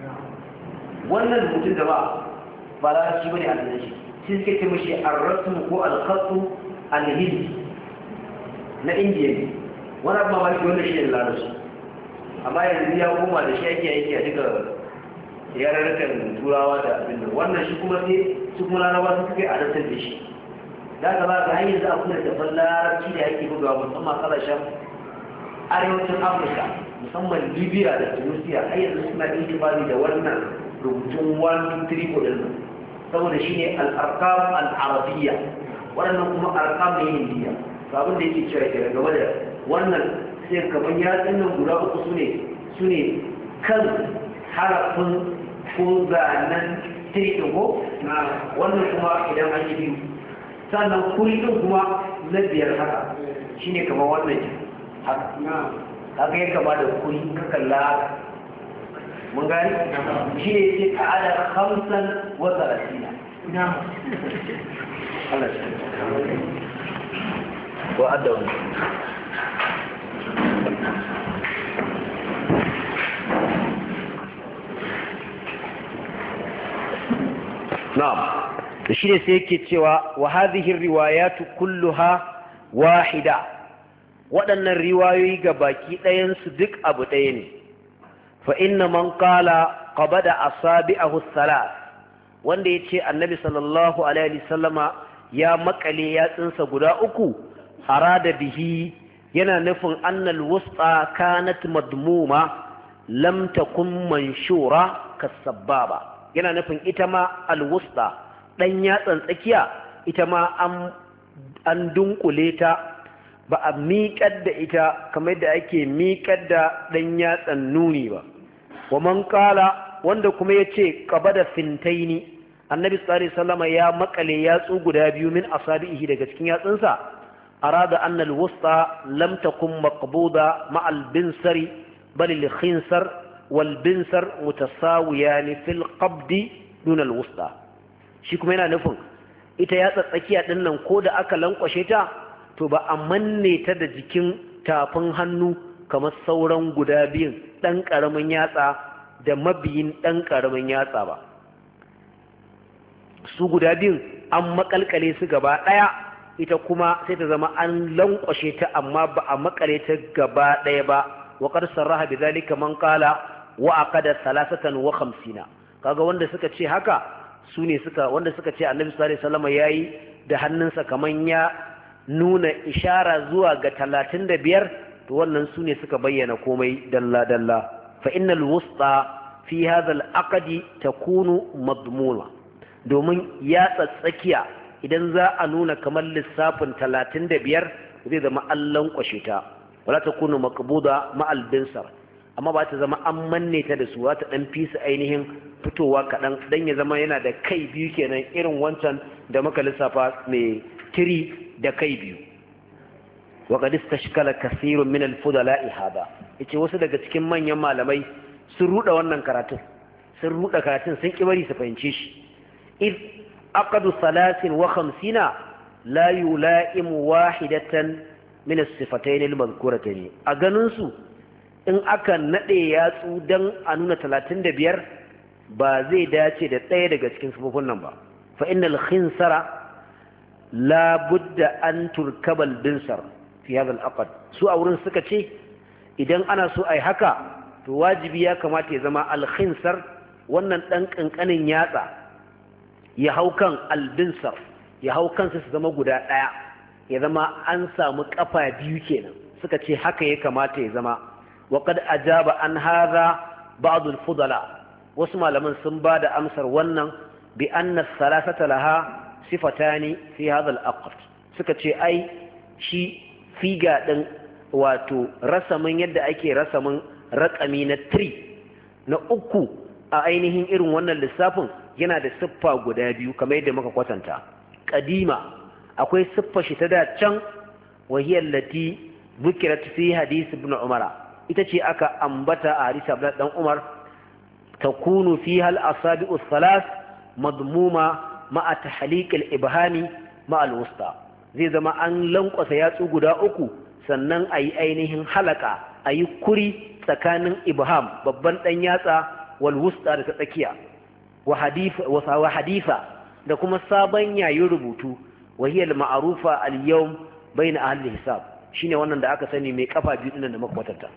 wannan rubutun da ba za shi bane a nan shi suke ce mashi ar-rasm ko al-khatt al-hindi na indiya ne wani abu mamaki wanda shi ne larabci amma yanzu ya koma da shi ake aiki a duka yararrakan turawa da abin da wannan shi kuma sai su kuma larabawa su suke adantar da shi da ka ba ga hanyar za a kula da ban larabci da yake bugawa musamman kasashen arewacin afirka musamman libya da tunisia har yanzu suna intibali da wannan rubutun 1 2 3 4 din saboda shi ne al'arkam al'arabiyya waɗannan kuma arkam ne hindiya to abin da yake cewa ke game da wannan sai kamar yatsun nan guda uku su ne kan harafin ko zanen tirikin ko wannan kuma idan an yi biyu sannan kullum kuma na 5 haka shi ne kamar wannan haka haka ya kama da kuri ka kalla mun gani shi ne ce ka ada 5 wa 30 Allah shi wa adawu na'am da shi ne sai yake cewa wa hadhihi riwayatu kulluha wahida waɗannan riwayoyi ga baki ɗayan su duk abu ɗaya ne fa inna man qala qabada asabi'ahu thalath wanda yace annabi sallallahu alaihi wasallama ya makale yatsunsa guda uku arada bihi yana nufin annal wusta kanat madmuma lam takun manshura kasababa yana nufin ita ma alwusta dan yatsan tsakiya ita ma an dunkule ta ba a miƙar da ita kamar yadda ake miƙar da dan yatsan nuni ba wa man qala wanda kuma yace qabada fintaini annabi sallallahu alaihi wasallam ya makale yatsu guda biyu min asabihi daga cikin yatsunsa arada anna alwusta lam takun maqbuda ma albinsari bal alkhinsar walbinsar mutasawiyan fil qabdi dun alwusta shi kuma yana nufin ita yatsa tsakiya din nan ko da aka lankwashe ta to ba a manne ta da jikin tafin hannu kamar sauran guda biyun dan karamin yatsa da mabiyin dan karamin yatsa ba su guda biyun an makalkale su gaba daya ita kuma sai ta zama an lankwashe ta amma ba a makale ta gaba daya ba wa qad sarraha bidhalika man qala wa aqada 53 kaga wanda suka ce haka sune wanda suka ce annabi sallallahu alaihi wasallam yayi da hannunsa kaman ya nuna ishara zuwa ga 35 to wannan sune suka bayyana komai dalla dalla fa innal wusta fi hadha al-aqdi takunu madmuna domin ya tsakiya idan za a nuna kamar lissafin 35 zai zama allan kwashe ta wala takunu maqbuda ma al-binsar amma ba ta zama an manne ta da su za ta dan fisa ainihin fitowa kaɗan dan ya zama yana da kai biyu kenan irin wancan da muka lissafa mai tiri da kai biyu wa qad istashkala kathirun min al-fudala'i hada yace wasu daga cikin manyan malamai sun ruda wannan karatun sun kibari su fahimce shi id aqadu 53 la yula'imu wahidatan min as-sifatayn al-madhkuratayn a ganin su in aka nade yatsu dan a nuna 35 ba zai dace da ɗaya daga cikin sifofin nan ba fa innal khinsara la budda an turkabal binsar fi hadha al-aqd su a wurin suka ce idan ana so ai haka to wajibi ya kamata ya zama al-khinsar wannan dan kankanin yatsa ya hau kan al-binsar ya hau kansa su zama guda ɗaya ya zama an samu kafa biyu kenan suka ce haka ya kamata ya zama wa qad ajaba an hadha ba'd al-fudala wasu malaman sun ba da amsar wannan bi anna salasata laha sifatani fi hadha al-aqd suka ce ai shi figa din wato rasamin yadda ake rasamin raƙami na 3 na uku a ainihin irin wannan lissafin yana da siffa guda biyu kamar yadda muka kwatanta qadima akwai siffa shi ta da can wahiyar lati bukirat fi hadith ibn umar ita ce aka ambata a hadisi abdullah dan umar takunu fiha al-asabi'u thalath madmuma ma'a tahliq al-ibhami ma'a al-wusta zai zama an lankwasa yatsu guda uku sannan ayi ainihin halaka ayi kuri tsakanin ibham babban dan yatsa wal wusta da ta tsakiya wa hadifa da kuma sabon yayin rubutu wahiyal ma'rufa al-yawm bayna ahli hisab shine wannan da aka sani mai kafa biyu din da muka kwatanta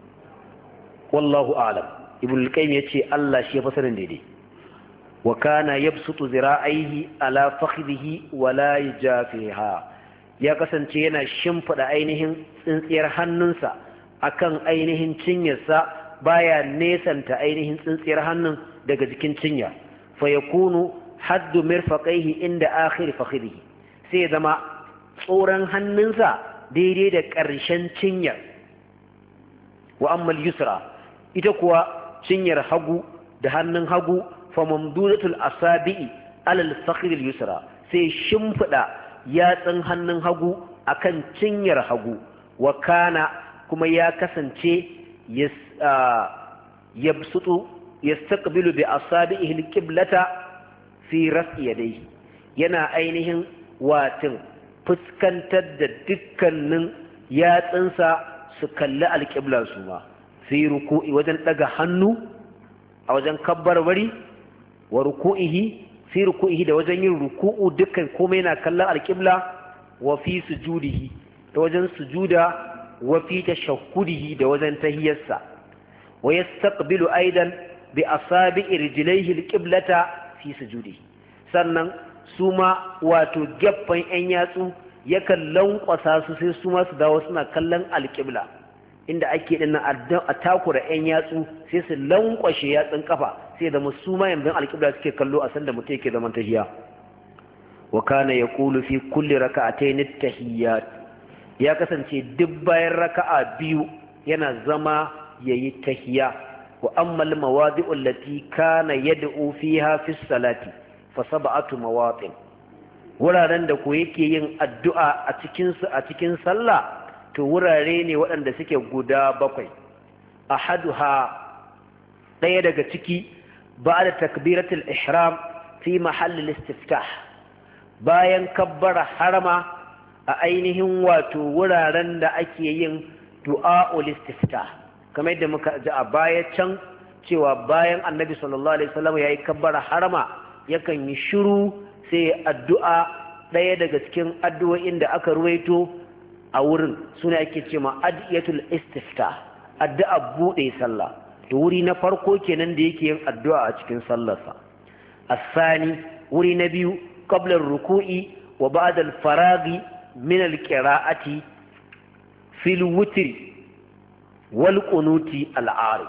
wallahu a'lam ibn al-qayyim yace Allah shi ya fasarin daidai wa kana yabsutu zira'aihi ala fakhdihi wa la yajafiha ya kasance yana shimfida ainihin tsintsiyar hannunsa akan ainihin cinyarsa baya nesanta ainihin tsintsiyar hannun daga jikin cinya fa yakunu haddu mirfaqaihi inda akhir fakhdihi sai zama tsoran hannunsa daidai da ƙarshen cinyar wa ammal yusra ita kuwa cinyar hagu da hannun hagu fa mamdudatul asabi'i alal fakhd yusra sai shimfida yatsun hannun hagu akan cinyar hagu wa kana kuma ya kasance yabsutu yastaqbilu bi asabi'ihi alqiblata fi raf'i yadayhi yana ainihin watin fuskantar da dukkanin yatsunsa su kalli alqibla su ma fi ruku'i wajen daga hannu a wajen kabbarbari wa ruku'ihi fi ruku'ihi da wajen yin ruku'u dukkan komai yana kallon alqibla wa fi sujudihi da wajen sujuda wa fi tashahhudihi da wajen tahiyyarsa wa yastaqbilu aidan bi asabi'i rijlaihi alqiblata fi sujudihi sannan su ma wato gaffan yan yatsu yakan lankwasa su sai su ma su dawo suna kallon alqibla inda ake dinnan a takura yan yatsu sai su lankwashe yatsun kafa sai da musu ma yanzu alqibla suke kallo a sanda mutum yake zaman tahiyya wa kana yaqulu fi kulli rak'atayn at-tahiyyat ya kasance duk bayan raka'a biyu yana zama yayi tahiyya wa amma al-mawadi'u allati kana yad'u fiha fi as-salati fa sab'atu mawatin wuraren da ko yake yin addu'a a cikin su a cikin sallah to wurare ne waɗanda suke guda 7 ahaduha ɗaya daga ciki ba'da takbiratul ihram fi mahall istiftah bayan kabbara harama a ainihin wato wuraren da ake yin du'a'ul istiftah kamar yadda muka ji a baya can cewa bayan annabi sallallahu alaihi wasallam yayi kabbara harama yakan yi shiru sai addu'a ɗaya daga cikin addu'o'in da aka ruwaito a wurin suna ake cewa adiyatul istiftah addu'a bude sallah to wuri na farko kenan da yake yin addu'a a cikin sallarsa asani wuri na biyu qabla ruku'i wa ba'da al-faraghi min al-qira'ati fil witri wal qunuti al-arid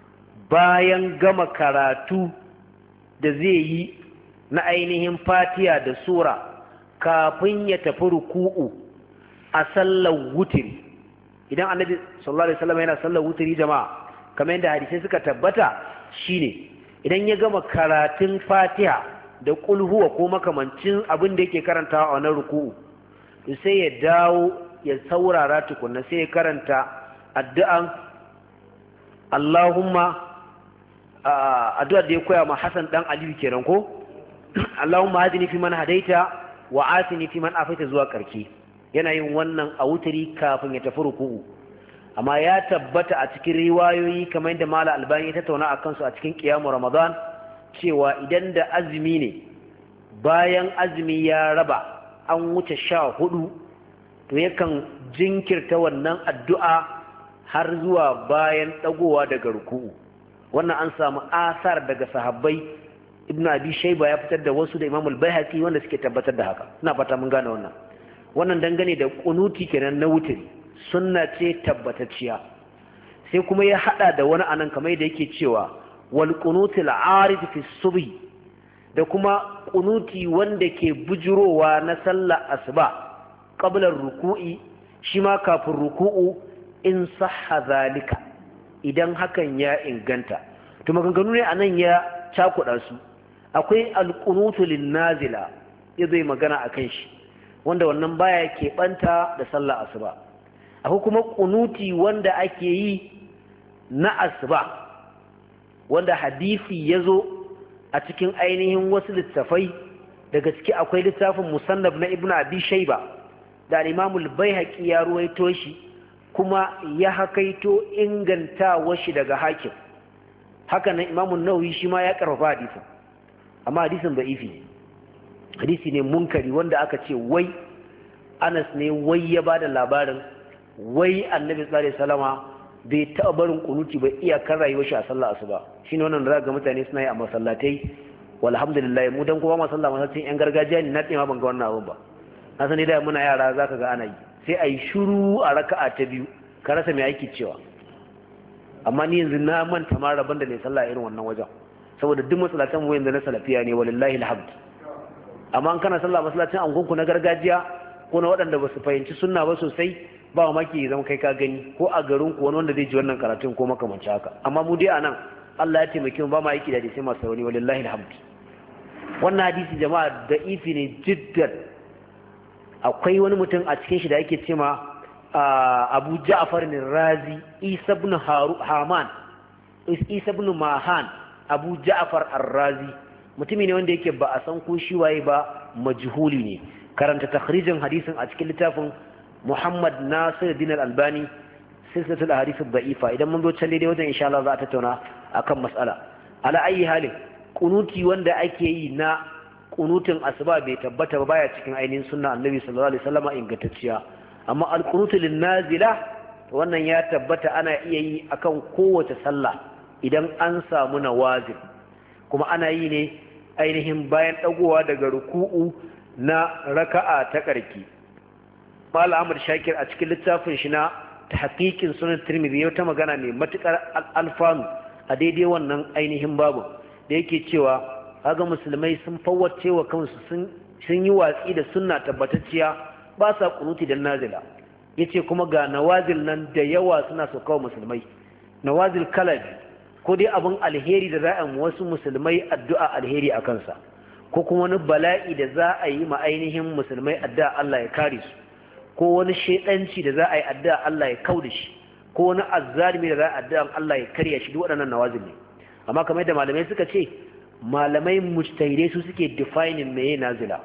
bayan gama karatu da zai yi na ainihin fatiha da sura kafin ya tafi ruku'u a sallar wutiri idan annabi sallallahu alaihi wasallam yana sallar wutiri jama'a kamar yadda hadisi suka tabbata shine idan ya gama karatun fatiha da qul huwa ko makamancin abin da yake karantawa a wannan ruku'u sai ya dawo ya saurara tukunna sai ya karanta addu'an Allahumma addu'a da ya koya ma Hassan dan Aliyu kenan ko Allahumma hadini fi man hadaita wa afini fi man afaita zuwa karki yana yin wannan a wuturi kafin ya tafi ruku'u amma ya tabbata a cikin riwayoyi kamar yadda Malam Albani ya tattauna akan su a cikin Qiyamu Ramadan cewa idan da azumi ne bayan azumi ya raba an wuce 14 to yakan jinkirta wannan addu'a har zuwa bayan dagowa daga ruku'u wannan an samu asar daga sahabbai Ibn Abi Shayba ya fitar da wasu da Imam Al-Baihaqi wanda suke tabbatar da haka ina fata mun gane wannan dangane da kunuti kenan na wutri sunna ce tabbatacciya sai kuma ya hada da wani anan kamar yadda yake cewa wal qunutil arid fi subhi da kuma kunuti wanda ke bujurowa na sallar asuba qabla ruku'i shi ma kafin ruku'u in sahha zalika idan hakan ya inganta to maganganu ne anan ya cakuɗa su akwai alqunutu linnazila zai magana akan shi wanda wannan baya keɓanta da sallar asuba akwai kuma kunuti wanda ake yi na asuba wanda hadisi ya zo a cikin ainihin wasu littafai daga ciki akwai littafin musannaf na ibnu abi shayba da al-imam al-baihaqi ya ruwaito shi kuma ya hakaito ingantawar shi daga hakim haka nan imam an-nawawi shi ma ya karfafa hadisin amma hadisin da'ifi ne hadisi ne munkari wanda aka ce wai Anas ne wai ya bada labarin wai Annabi sallallahu alaihi wasallama bai taɓa barin kunuti ba iyakar rayuwar shi a sallar asuba shine wannan da ga mutane suna yi a masallatai walhamdulillah mu dan kuma masallama masallacin yan gargajiya ne na tsima ban ga wannan abun ba na sani da muna yara zaka ga ana yi sai ayi shiru a raka'a ta biyu ka rasa me ake cewa amma ni yanzu na manta ma rabon da ne sallah irin wannan wajen saboda duk masallatan mu yanzu na salafiya ne walillahi alhamd amma an kana sallah masallacin angonku na gargajiya ko na waɗanda ba su fahimci sunna ba sosai ba maki zama kai ka gani ko a garin ku wani wanda zai ji wannan karatun ko makamanci haka amma mu dai anan Allah ya taimake mu ba ma yaki da sai masu rauni walillahi alhamd wannan hadisi jama'a da ifi ne jiddan akwai wani mutum a cikin shi da yake cewa Abu Ja'far al-Razi Isa ibn Haman Isa ibn Mahan Abu Ja'far al-Razi mutumi ne wanda yake ba a san ko shi waye ba majhuli ne karanta takhrijin hadisin a cikin littafin Muhammad Nasiruddin Al-Albani silsilatul ahadith ad-da'ifa idan mun zo can dai wajen insha Allah za a tattauna akan mas'ala ala ayi halin kunuti wanda ake yi na kunutin asuba bai tabbata ba baya cikin ainihin sunna annabi sallallahu alaihi wasallam ingantacciya amma al-qunutu lin-nazila wannan ya tabbata ana iya yi akan kowace sallah idan an samu nawazil kuma ana yi ne ainihin bayan dagowa daga ruku'u na raka'a ta karki Malam Ahmad Shakir a cikin littafin shi na tahqiqin sunan Tirmidhi ya ta magana mai matukar alfanu a daidai wannan ainihin babu da yake cewa kaga musulmai sun fawwace wa kansu sun yi watsi da sunna tabbatacciya ba sa kunuti da nazila yace kuma ga nawazil nan da yawa suna so kawo musulmai nawazil kalabi ko dai abin alheri da za a yi wasu musulmai addu'a alheri a kansa ko kuma wani bala'i da za a yi ma ainihin musulmai addu'a Allah ya kare su ko wani shedanci da za a yi addu'a Allah ya kauda shi ko wani azzalimi da za a yi addu'a Allah ya karya shi duk waɗannan nawazil ne amma kamar yadda malamai suka ce malamai mujtahidai su suke defining meye nazila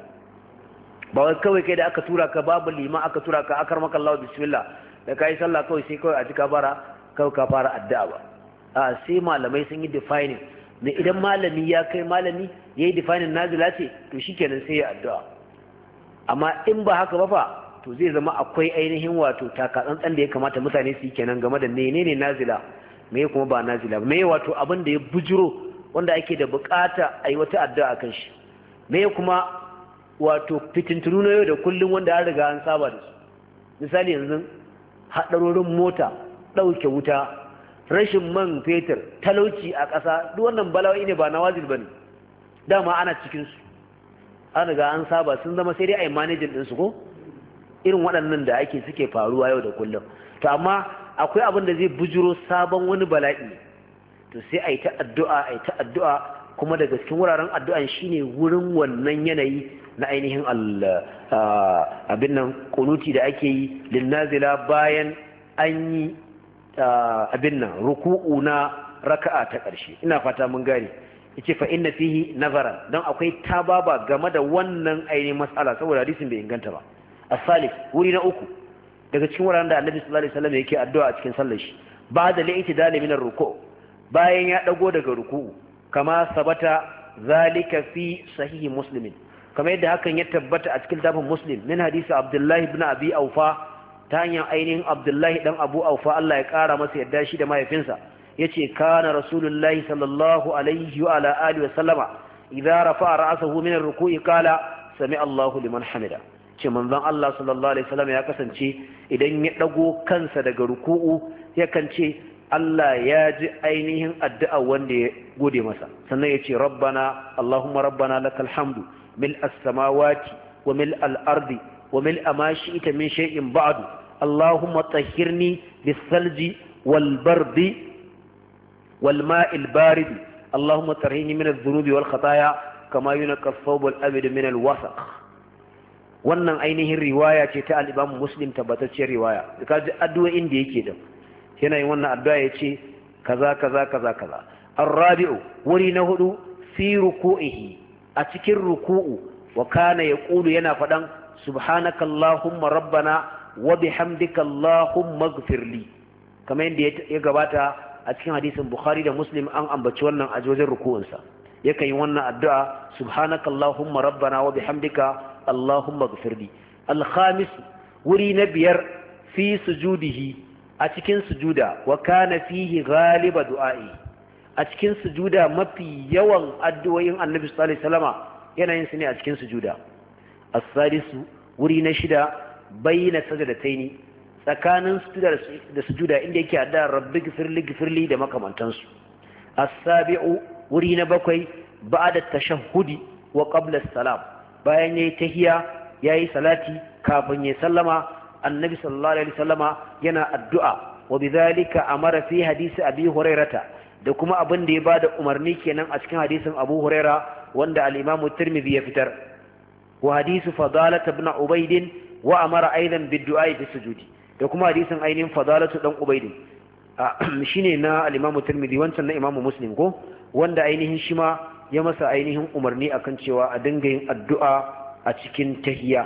ba wai kawai kai da aka tura ka babu liman aka tura ka akar maka Allah bismillah da kai sallah kawai sai kawai a ji ka fara addu'a ba a sai malamai sun yi defining ne idan malami ya kai malami yayi defining nazila ce to shikenan sai ya addu'a amma in ba haka ba fa to zai zama akwai ainihin wato takatsantsan da ya kamata mutane su yi kenan game da menene nazila me kuma ba nazila me wato abin da ya bujiro wanda ake da bukata a yi wata addu'a kan shi me kuma wato fitintunu na yau da kullum wanda an riga an saba da su misali yanzu haɗarorin mota ɗauke wuta rashin man fetur talauci a ƙasa duk wannan bala'o'i ne ba nawazil bane dama ana cikin su an riga an saba sun zama sai dai a yi manajin ɗinsu ko irin waɗannan da ake suke faruwa yau da kullum to amma akwai abin da zai bujiro sabon wani bala'i to sai a yi ta addu'a kuma daga cikin wuraren addu'an shine wurin wannan yanayi na ainihin abin nan kunuti da ake yi linnazila bayan an yi abin nan ruku'u na raka'a ta ƙarshe. Ina fata mun gane. Yace fa inna fihi nazaran, dan akwai tababa game da wannan ainihin mas'ala saboda hadisin bai inganta ba. As-salif, wuri na uku daga cikin wuraren da Annabi sallallahu alaihi wasallam yake addu'a a cikin sallar shi, ba'da li'tidal min ar-ruku', bayan ya dago daga ruku'u, kama sabata zalika fi sahihi Muslim, kamar yadda hakan ya tabbata a cikin tafin Muslim min hadisi Abdullah ibn Abi Awfa, ta hanyar ainihin Abdullahi dan Abu Awfa Allah ya kara masa yadda shi da mahaifinsa, yace kana rasulullahi sallallahu alaihi wa ala alihi wa sallama idza rafa'a ra'sahu min ar-ruku'i qala sami Allahu liman hamida. Ce manzon Allah sallallahu alaihi wasallam ya kasance idan ya dago kansa daga ruku'u yakan ce Allah ya ji ainihin addu'a wanda ya gode masa, sannan yace rabbana Allahumma rabbana lakal hamdu mil as-samawati wa mil al-ardi wa mil ma shi'ta min shay'in ba'du Allahumma tahhirni bis-salji wal-bardi والماء البارد اللهم طهرني من الذنوب والخطايا كما ينقى الثوب الأبيض من الوسخ. wannan ainihin riwaya ce ta al-Imam Muslim, tabbatacciyar riwaya. Kaji addu'o'in da yake da yana yin wannan addu'a yace kaza kaza kaza kaza. Ar-rabi'u, wuri na hudu, fi ruku'ihi, a cikin ruku'u, wa kana yaqulu, yana fadan subhanaka allahumma rabbana wa bihamdika allahumma ighfirli, kamar yadda ya gabata a cikin hadisin Bukhari da Muslim an ambaci wannan a wajen ruku'unsa. Yakan yi wannan addu'a subhanakallahumma rabbana wa bihamdika allahumma ighfirli. Al-khamis, wuri na biyar, fi sujudihi, a cikin sujuda, wa kana fihi ghaliba du'a'i, a cikin sujuda mafi yawan addu'o'in Annabi sallallahu alaihi wasallama yana yin su ne a cikin sujuda. As-sadisu, wuri na shida, bayna sajdataini, tsakanin sujuda da sujuda inda yake adda rabbi gifirli da makamantansu. As-sabi'u, wuri na bakwai, ba'da tashahhudi wa qabla as-salam, bayan yayi tahiyya yayi salati kafin ya sallama, annabi sallallahu alaihi wasallama yana addu'a. Wa bidhalika amara fi hadisi abi hurairata, da kuma abin da ya bada umarni kenan a cikin hadisin abu huraira wanda al-imam tirmidhi ya fitar. Wa hadisu fadalah ibn ubayd wa amara aidan bid-du'a fi sujudi, da kuma hadisin ainihin fadalatu dan ubaidin shine na al-Imam Tirmidhi, wancan na Imam Muslim ko, wanda ainihin shi ma ya masa ainihin umarni akan cewa a dinga yin addu'a a cikin tahiyya,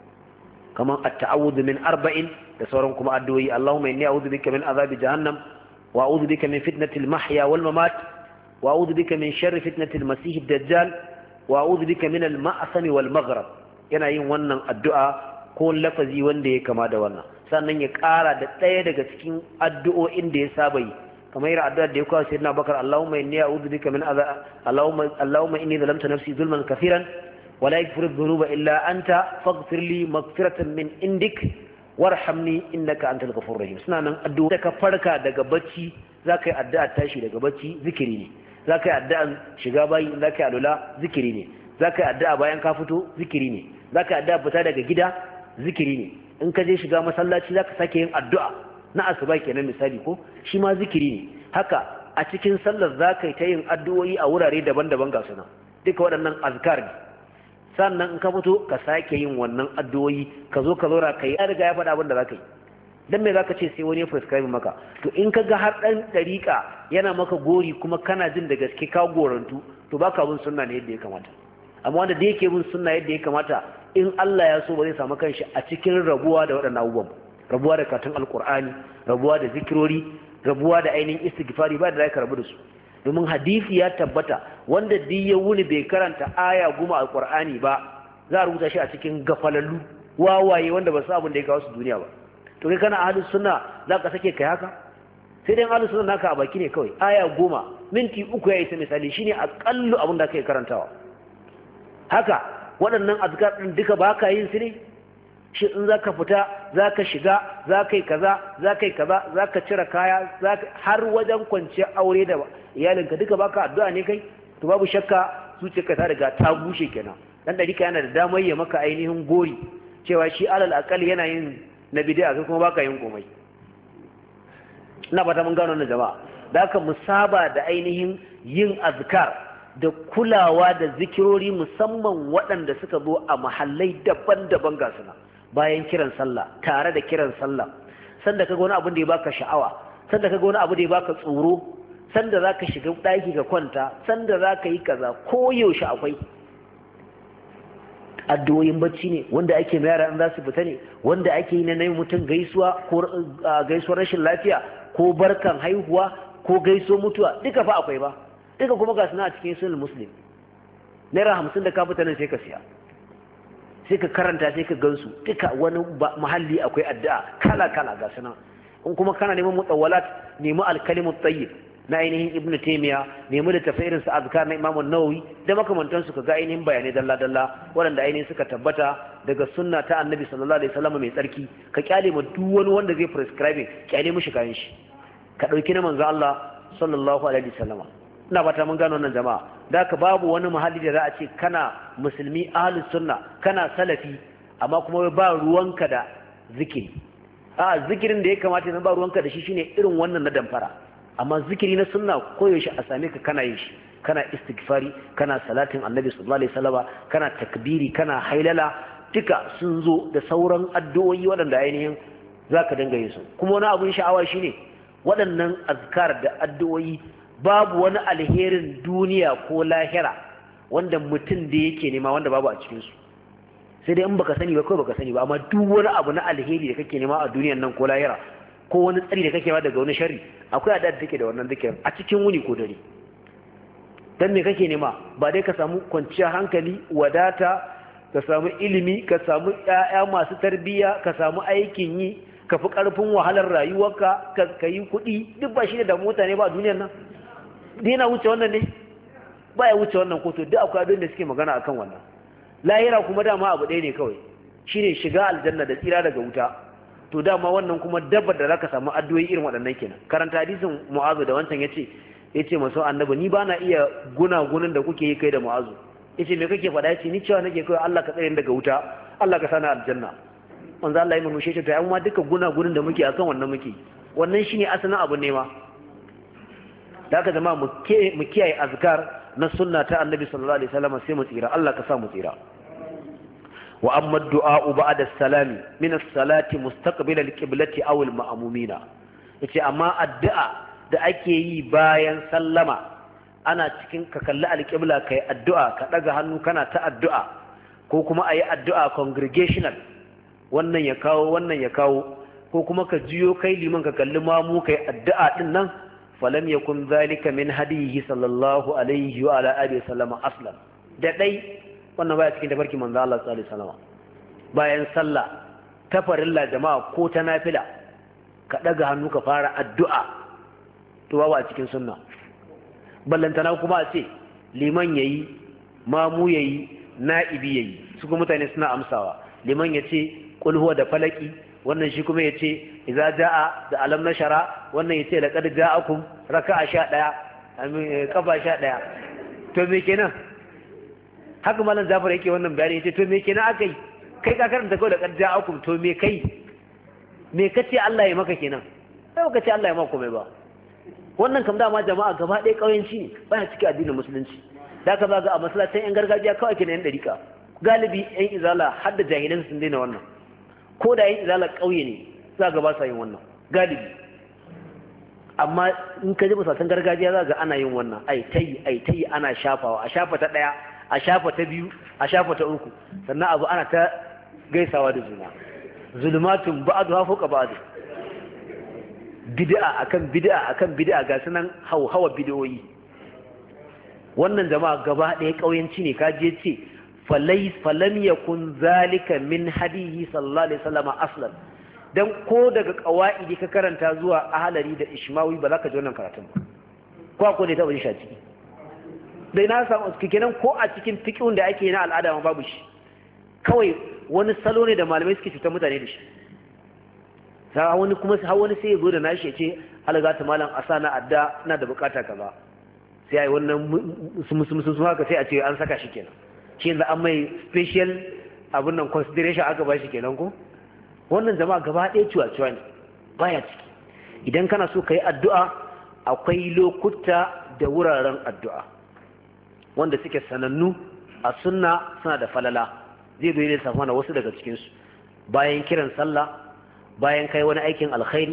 kaman at-ta'awudh min arba'in da sauran kuma addu'o'i. Allahumma inni a'udhu bika min azabi jahannam wa a'udhu bika min fitnati al-mahya wal mamat wa a'udhu bika min sharri fitnati al-masih ad-dajjal wa a'udhu bika min al-ma'sam wal maghrib. Yana yin wannan addu'a ko lafazi wanda ya kama da wannan, sannan ya ƙara da ɗaya daga cikin addu'o'in da ya saba yi, kamar yin addu'ar da ya kawo sayyidina Bakar, Allahumma inni a'udhu bika min Allahumma inni zalamtu nafsi zulman kaseeran wa la yaghfiru dhunuba illa anta faghfir li maghfiratan min indik warhamni innaka antal ghafurur rahim. Suna nan addu'o da ka farka daga bacci, zaka yi addu'a tashi daga bacci, zikiri ne. Zaka yi addu'a shiga bayi, zaka yi alula, zikiri ne. Zaka yi addu'a bayan ka fito, zikiri ne. Zaka yi addu'a fita daga gida, zikiri ne. In ka je shiga masallaci zaka sake yin addu'a na asuba kenan misali ko, shi ma zikiri ne. Haka a cikin sallar zaka yi ta yin addu'o'i a wurare daban-daban ga sunan, duka waɗannan azkar ne. Sannan in ka fito ka sake yin wannan addu'o'i, ka zo ka zauna kai, ya riga ya faɗa abin da zaka yi, dan me zaka ce sai wani ya prescribe maka? To in ka ga har dan dariƙa yana maka gori kuma kana jin da gaske ka gorantu, to baka bin sunna ne yadda ya kamata. Amma wanda da yake bin sunna yadda ya kamata, in Allah ya so ba zai samu kanshi a cikin rabuwa da waɗannan abubuwan, rabuwa da karatun alkur'ani, rabuwa da zikirori, rabuwa da ainihin istighfari, ba da zai rabu da su. Domin hadisi ya tabbata wanda duk ya wuni bai karanta aya goma alkur'ani ba, za a rubuta shi a cikin gafalallu, wawaye wanda ba su abin da ya kawo su duniya ba. To kai kana ahlus sunna za ka sake kai haka? Sai dai ahlus sunna naka a baki ne kawai, aya 10 minti 3 ya isa misali, shine aƙallu abin da kai karantawa. Haka waɗannan azkar ɗin duka ba ka yin su ne? Shi in za ka fita, za ka shiga, za ka yi kaza, za ka yi kaza, za ka cire kaya, har wajen kwanciyar aure da iyalinka duka ba ka addu'a ne kai? To babu shakka zuciyarka ta riga ta bushe kenan. Dan ɗarika yana da damar ya maka ainihin gori cewa shi alal aƙali yana yin na bid'a kai kuma ba ka yin komai. Ina fata mun gano wannan jama'a. Da haka mu saba da ainihin yin azkar da kulawa da zikirori, musamman waɗanda suka zo a mahallai daban-daban ga suna, bayan kiran sallah, tare da kiran sallah, sanda kaga wani abin da ya baka sha'awa, sanda kaga wani abu da ya baka tsoro, sanda zaka shiga daki ka kwanta, sanda zaka yi kaza, ko yaushe akwai addu'o'in bacci ne wanda ake mai yara an za su fita ne, wanda ake yi na nayi mutum gaisuwa ko gaisuwar rashin lafiya ko barkan haihuwa ko gaiso mutuwa, duka fa akwai ba, duka kuma ga suna a cikin sunan muslim. naira 50 da ka fita nan sai ka siya, sai ka karanta, sai ka gansu duka wani mahalli akwai addu'a kala kala ga suna. in kuma kana neman mutawwalat, nemi al-kalimut tayyib na ainihin ibnu taymiya, nemi da tafsirin sa azkar na imam an-nawawi da makamantan su kaga ainihin bayanai dalla dalla waɗanda ainihin suka tabbata daga sunna ta annabi sallallahu alaihi wasallam mai tsarki. ka kyale ma duk wani wanda zai prescribing, kyale mishi kayan shi, ka dauki na manzo Allah sallallahu alaihi wasallam. ina fata mun gano wannan jama'a. da ka babu wani mahalli da za a ce kana musulmi ahlus sunna, kana salafi, amma kuma ba ruwanka da zikiri. zikirin da ya kamata ya ba ruwanka da shi shine irin wannan na damfara. amma zikiri na sunna koyaushe a same ka kana yin shi, kana istighfari, kana salatin annabi sallallahu alaihi wasallam, kana takbiri, kana hailala, duka sun zo da sauran addu'o'i waɗanda ainihin zaka dinga yin su. kuma wani abun sha'awa shine waɗannan azkar da addu'o'i babu wani alherin duniya ko lahira wanda mutum da yake nema wanda babu a cikin su. sai dai in baka sani ba, kawai baka sani ba, amma duk wani abu na alheri da kake nema a duniyan nan ko lahira, ko wani tsari da kake ba daga wani sharri, akwai addu'a da take da wannan zikirin a cikin wuni ko dare. dan me kake nema? ba dai ka samu kwanciyar hankali, wadata, ka samu ilimi, ka samu ƴaƴa masu tarbiyya, ka samu aikin yi, ka fi ƙarfin wahalar rayuwarka, ka yi kuɗi, duk ba shi da mutane ba a duniyar nan. dai na wuce wannan ne? ba ya wuce wannan koto, duk akwai abin da suke magana akan wannan. lahira kuma dama abu ɗaya ne kawai, shine shiga aljanna da tsira daga wuta. to dama wannan kuma dabbar da zaka samu addu'o'i irin waɗannan kenan. karanta hadisin Mu'azu da wancan yace maso annabi, ni bana iya gunin da kuke yi kai da Mu'azu. yace me kake faɗa? yace ni cewa nake kai Allah ka tsare ni daga wuta, Allah ka sani aljanna. manzo Allah ya murmushe shi, to ai ma duka gunin da muke akan wannan muke, wannan shine asalin abun nema. da haka zama mu kiyaye azkar na sunna ta annabi sallallahu alaihi wasallam sai mu tsira. Allah ka sa mu tsira. wa amma ad-du'a ba'da as-salami min as-salati mustaqbil al-qiblati aw al-ma'mumina, yace amma addu'a da ake yi bayan sallama, ana cikin ka kalli al-qibla kai addu'a, ka daga hannu kana ta addu'a, ko kuma ayi addu'a congregational, wannan ya kawo wannan ya kawo, ko kuma ka jiyo kai liman ka kalli mamu kai addu'a din nan, falam yakun zalika min hadihi sallallahu alaihi wa ala alihi wasallam aslan. da dai wannan baya cikin tafarki manzo Allah sallallahu alaihi wasallam. bayan sallah ta farilla jama'a ko ta nafila, ka daga hannu ka fara addu'a, to ba a cikin sunna. ballantana kuma a ce liman yayi, mamu yayi, na'ibi yayi, su kuma mutane suna amsawa. liman yace qul huwa da falaki, wannan shi kuma yace idza jaa da alam nashara, wannan yace laqad ja'akum raka'a 11 kafa 11. to me kenan? haka malam Jafar yake wannan bayani, yace to me kenan akai? kai ka karanta kawai laqad ja'akum, to me kai? me kace Allah ya maka kenan? sai ka ce Allah ya maka komai ba. wannan kam dama jama'a gaba ɗaya ƙauyenci ne, baya cikin addinin musulunci. da ka zaga a masallacin yan gargajiya kawai kenan yan dariƙa, galibi yan izala har da jahilan sun daina wannan. ko da yan izala ƙauye ne za ga ba sa yin wannan galibi. amma in ka ji masallacin gargajiya za ga ana yin wannan, ai tayi ana shafawa, a shafa ta ɗaya, a shafa ta biyu, a shafa ta uku, sannan abu ana ta gaisawa da juna. zulmatun ba'dha fawqa ba'd, bid'a akan bid'a akan bid'a, ga sunan hawa bid'o'i. wannan jama'a gaba ɗaya ƙauyenci ne. kaji yace falam yakun zalika min hadihi sallallahu alaihi wasallam aslan. dan ko daga qawaidi ka karanta zuwa ahlari da ishmawi ba za ka ji wannan karatun ba, ko da ta wani shi ciki. dai na samu kenan ko a cikin fiqhun da ake na al'ada ma babu shi, kawai wani salo ne da malamai suke cutar mutane da shi. sai wani kuma wani sai ya zo da nashi ya ce alaga ta malam asana adda ina da bukata kaza, sai ai wannan musu haka sai a ce an saka shi kenan, shi yanzu an mai special abun nan consideration aka ba shi kenan ko. wannan jama'a gaba ɗaya cuwa-cuwa ne, baya ciki. idan kana so ka yi addu'a, akwai lokuta da wuraren addu'a wanda suke sanannu a sunna, suna da falala. zai zo ne samu wasu daga cikinsu. bayan kiran sallah, bayan kai wani aikin alkhairi,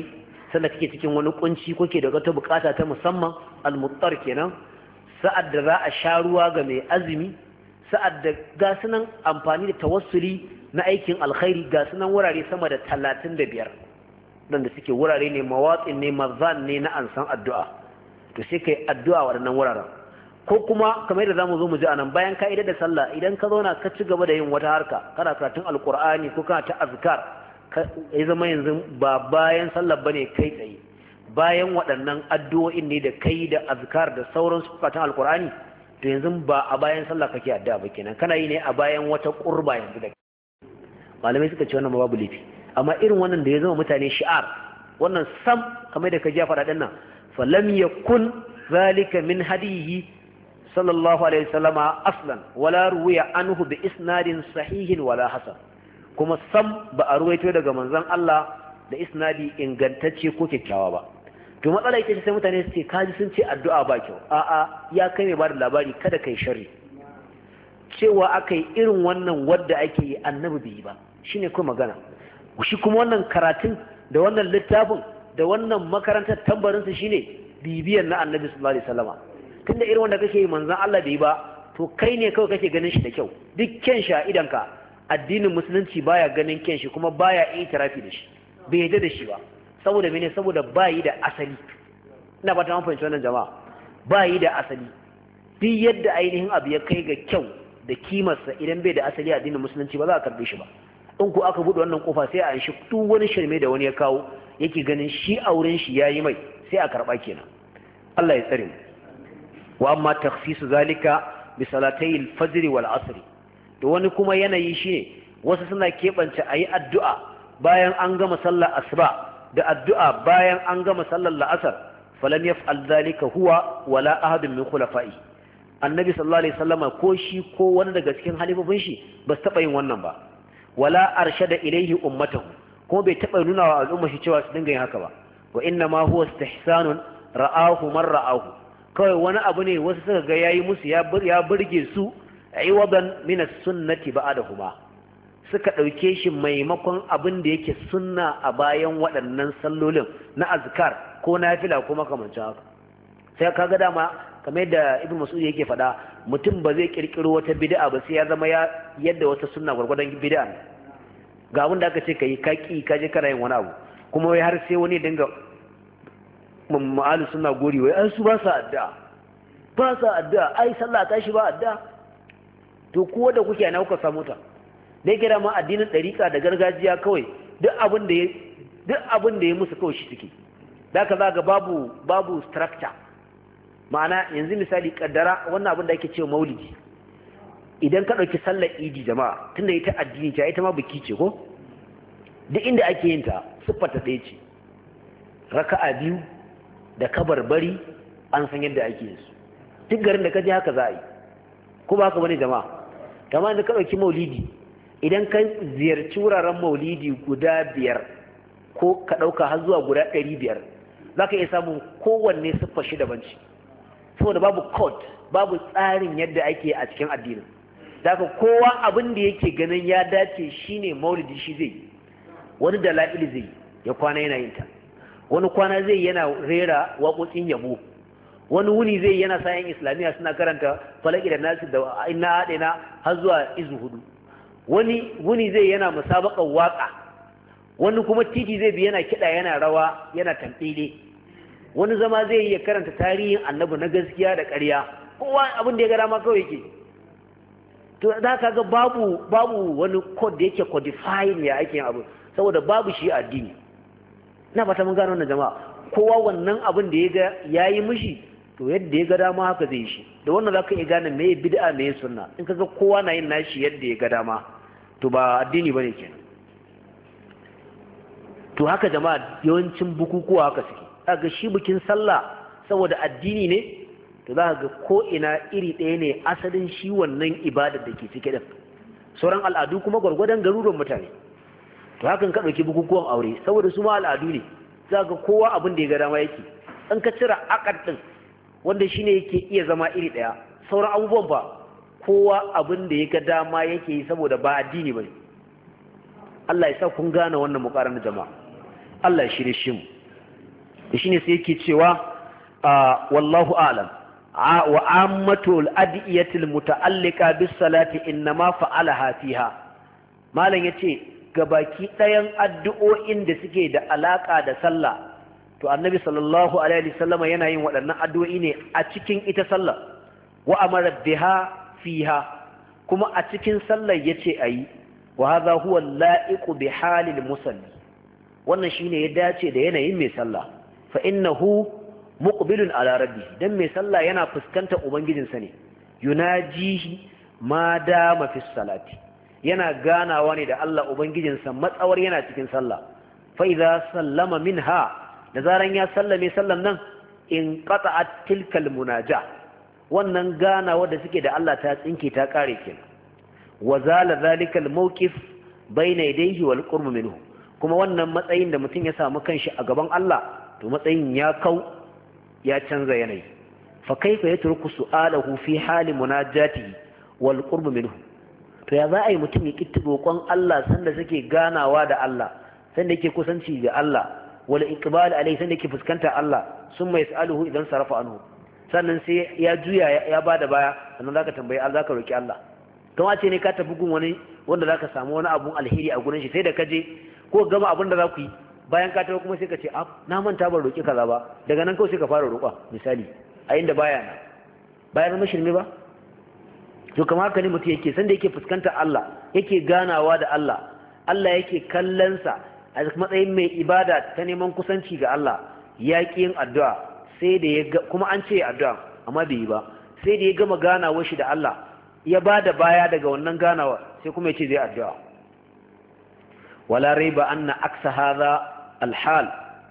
sanda kake cikin wani kunci ko ke da wata bukata ta musamman al-muttar kenan, sa'ad da za a sha ruwa ga mai azumi, sa'ad da ga sunan amfani da tawassuli na aikin alkhairi ga sunan wurare sama da 35 dan da suke wurare ne mawatsin ne mazan ne na ansan addu'a. To sai kai addu'a waɗannan wuraren, ko kuma kamar yadda zamu zo mu ji anan bayan ka idar da sallah idan ka zauna ka ci gaba da yin wata harka kana karatun alqur'ani ko kana ta azkar ya zama yanzu ba bayan sallah bane kai tsaye, bayan waɗannan addu'o'in ne da kai da azkar da sauran sukatan alqur'ani, to yanzu ba a bayan sallah kake addu'a ba kenan, kana yi ne a bayan wata qurba yanzu da malamai suka ce wannan babu laifi. Amma irin wannan da ya zama mutane shi'ar, wannan sam kamar da ka ji faɗa dinnan falam yakun zalika min hadihi sallallahu alaihi wasallama aslan wala ruwiya anhu bi isnadin sahihin wala hasan, kuma sam ba a ruwaito daga manzon Allah da isnadi ingantacce ko kyakkyawa ba. To matsala ita ce sai mutane su ce kaji sun ce addu'a ba kyau, a'a ya kai mai bada labari kada kai sharri, cewa akai irin wannan wadda ake yi annabi bai yi ba shine kuma magana. Shi kuma wannan karatun da wannan littafin da wannan makarantar tambarinsa shine bibiyar na annabi sallallahu alaihi wasallama. Tunda irin wanda kake yi manzon Allah bai yi ba, to kai ne kawai kake ganin shi da kyau, duk kyan shi a idanka addinin musulunci baya ganin kyan shi kuma baya itirafi da shi, bai yadda da shi ba. Saboda mene? Saboda bayi da asali. Ina ba ta mun fahimci wannan jama'a, bayi da asali. Duk yadda ainihin abu ya kai ga kyau da kimarsa idan bai da asali a addinin musulunci ba za a karbe shi ba. In ko aka buɗe wannan kofa sai a anshi duk wani shirme da wani ya kawo yake ganin shi a wurin shi yayi mai, sai a karba kenan. Allah ya tsare mu. Wa amma takhsisu zalika bi salatay al-fajr wal asr, to wani kuma yanayi shine wasu suna keɓance ayi addu'a bayan an gama sallar asuba da addu'a bayan an gama sallar la'asar, falam yaf'al zalika huwa wala ahadun min khulafa'i. Annabi sallallahu alaihi wasallama ko shi ko wani daga cikin halifofin shi ba su taɓa yin wannan ba, wala arshada ilaihi ummatahu, kuma bai taɓa nuna wa al'umma shi cewa su dinga yin haka ba. Wa inna ma huwa istihsanun ra'ahu man ra'ahu, kawai wani abu ne wasu suka ga yayi musu ya burge su, aiwadan min as-sunnati ba'dahuma, suka dauke shi maimakon abin da yake sunna a bayan waɗannan sallolin na azkar ko nafila ko makamancin haka. Sai kaga dama kamar yadda Ibn Mas'ud yake faɗa, mutum ba zai kirkiro wata bid'a ba sai ya zama yadda wata sunna gwargwadon bid'a. Ga abin da aka ce kai kaki ka je kana yin wani abu, kuma wai har sai wani dinga ma'alu suna gori wai ai su ba sa addu'a ai sallah ta shi ba addu'a. To ko da kuke ana kuka samu ta dai kira ma addinin dariƙa da gargajiya kawai duk abin da ya musu kawai shi suke, da ka zaga babu structure. Ma'ana yanzu misali kaddara wannan abin da ake cewa maulidi, idan ka ɗauki sallar idi jama'a tunda ita addini ce ita ma biki ce ko, duk inda ake yin ta siffar ta ɗaya ce, raka'a biyu da kabarbari an san yadda ake yin su, duk garin da ka je haka za a yi, ko ba haka bane jama'a. Kamar da ka ɗauki maulidi, idan ka ziyarci wuraren maulidi guda 5 ko ka ɗauka har zuwa guda 500, za ka iya samun kowanne siffar shi daban ce, saboda babu code, babu tsarin yadda ake a cikin addinin. Da haka kowa abin da yake ganin ya dace shine maulidi shi zai, wani dala'il zai ya kwana yana yin ta, wani kwana zai yana rera waƙoƙin yabo, wani wuni zai yana sayan islamiyya suna karanta falaki da nasu da inna haɗina har zuwa izu 4, wani wuni zai yana musabaƙar waƙa, wani kuma titi zai bi yana kiɗa yana rawa yana tamɓile, wani zama zai yi ya karanta tarihin annabi na gaskiya da ƙarya, kowa abin da ya ga dama kawai yake. To da ka ga babu wani code da yake codifying ya ake yin abu, saboda babu shi addini. Ina fata mun gano wannan jama'a, kowa wannan abin da ya ga yayi mishi to yadda ya ga dama haka zai shi. Da wannan zaka iya gane meye bid'a meye sunna. In kaga kowa na yin nashi yadda ya ga dama to ba addini bane kenan. To haka jama'a yawancin bukukuwa haka suke. Kaga shi bikin sallah saboda addini ne, to za ga ko ina iri ɗaya ne asalin shi wannan ibadar da ke cike da sauran al'adu kuma gwargwadon garuruwan mutane. To hakan ka ɗauki bukukuwan aure saboda su ma al'adu ne, za ga kowa abin da ya ga dama yake. An ka cira akad ɗin wanda shi ne yake iya zama iri ɗaya, sauran abubuwan ba kowa abin da ya ga dama yake yi saboda ba addini ba ne. Allah ya sa kun gane wannan muƙarar jama'a. Allah ya shirye shi mu. shine sai yake cewa wallahu a'lam wa ammatul adiyatil muta'alliqa bis salati inma fa'alaha fiha malam yace gabaki ɗayan addu'o'in da suke da alaka da sallah to annabi sallallahu alaihi wasallam yana yin waɗannan addu'o'i ne a cikin ita sallah wa amara biha fiha kuma a cikin sallar yace ayi wa hadha huwa la'iqu bi halil musalli wannan shine ya dace da yanayin mai sallah fa innahu muqbilun ala rabbihi dan mai sallah yana fuskantar ubangijinsa ne yunajihi ma dama fi salati yana ganawa ne da Allah ubangijinsa matsawar yana cikin sallah fa idza sallama minha da zaran ya sallame sallan nan in qata'at tilkal munaja wannan ganawa da suke da Allah ta tsinke ta kare kenan wa zala zalikal mawqif bayna yadayhi wal qurb minhu kuma wannan matsayin da mutum ya samu kanshi a gaban Allah to matsayin ya kau ya canza yanayi fa kaifa yatruku su'alahu fi hali munajatihi wal qurb minhu to ya za a yi mutum ya kitti roƙon Allah sanda suke ganawa da Allah sanda yake kusanci da Allah wal iqbal alai sanda yake fuskanta Allah summa yas'aluhu idan sarafa anhu sannan sai ya juya ya bada baya sannan zaka tambaye Allah zaka roki Allah kuma ce ne ka tafi gun wani wanda zaka samu wani abun alheri a gurin shi sai da kaje ko gama abin da za ku yi bayan ka tafi kuma sai ka ce na manta ban roki kaza ba daga nan kawai sai ka fara roƙa misali a inda baya na bayan mashirme ba to kamar haka ne mutum yake sanda yake fuskantar Allah yake ganawa da Allah Allah yake kallonsa a matsayin mai ibada ta neman kusanci ga Allah ya ƙi yin addu'a sai da ya kuma an ce addu'a amma bai yi ba sai da ya gama ganawa shi da Allah ya ba da baya daga wannan ganawa sai kuma ya ce zai addu'a wala raiba anna aksa hadha alhal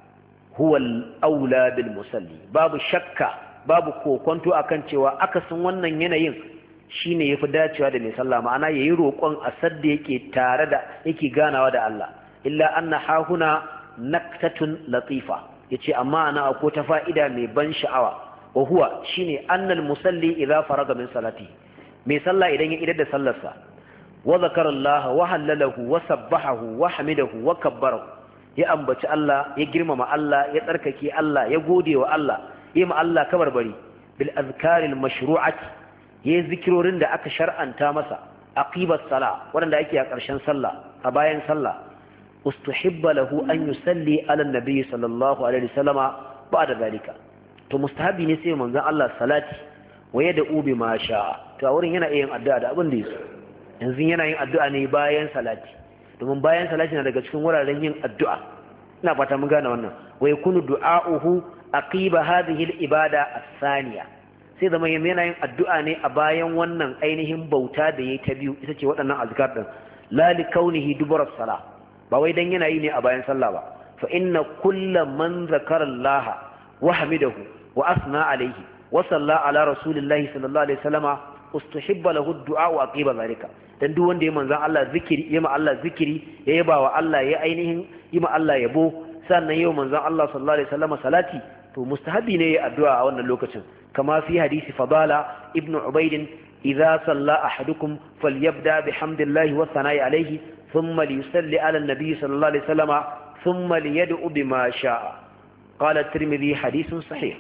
huwa al-aula bil musalli babu shakka babu kokonto akan cewa akasin wannan yanayin shine yafi dacewa da mai sallah ma'ana yayi roƙon asad da yake tare da yake ganawa da Allah illa anna hahuna naktatun latifa yace amma ana akwai ta fa'ida mai ban sha'awa wa huwa shine annal musalli idza faraga min salati mai sallah idan ya idar da sallarsa wa zakara Allah wa hallalahu wa sabbahahu wa hamidahu wa kabbarahu ya ambaci Allah ya girmama Allah ya tsarkake Allah ya gode wa Allah ya ma Allah kabarbari bil azkaril mashru'ati ya zikirorin da aka shar'anta masa aqibas sala wanda ake a ƙarshen sallah a bayan sallah ustuhibba lahu an yusalli ala nabi sallallahu alaihi wasallama ba'da zalika to mustahabi ne sai manzon Allah salati wa yad'u bima sha'a to a wurin yana yin addu'a da abin da yaso yanzu yana yin addu'a ne bayan salati domin bayan salati na daga cikin wuraren yin addu'a ina fata mun gane wannan wa yakunu du'a'uhu aqiba hadhihi al-ibada as-thaniya sai zama yana yin addu'a ne a bayan wannan ainihin bauta da yayi ta biyu ita ce waɗannan azkar din la li kaunihi dubura as-salah ba wai dan yana yi ne a bayan sallah ba fa inna kullu man zakara Allah wa hamidahu wa asna alayhi wa salla ala rasulillahi sallallahu alaihi wasallama ustuhibba lahu ad-du'a wa aqiba zalika dan duk wanda ya manzan Allah zikiri ya ma Allah zikiri ya yaba wa Allah ya ainihin yi ma Allah yabo sannan yau manzan Allah sallallahu alaihi wasallama salati to mustahabi ne ya addu'a a wannan lokacin kama fi hadisi fadala ibn ubayd idza salla ahadukum falyabda bihamdillahi wa thana'i alayhi thumma liyusalli ala an-nabi sallallahu alaihi wasallama thumma liyad'u bima sha'a qala at-tirmidhi hadithun sahih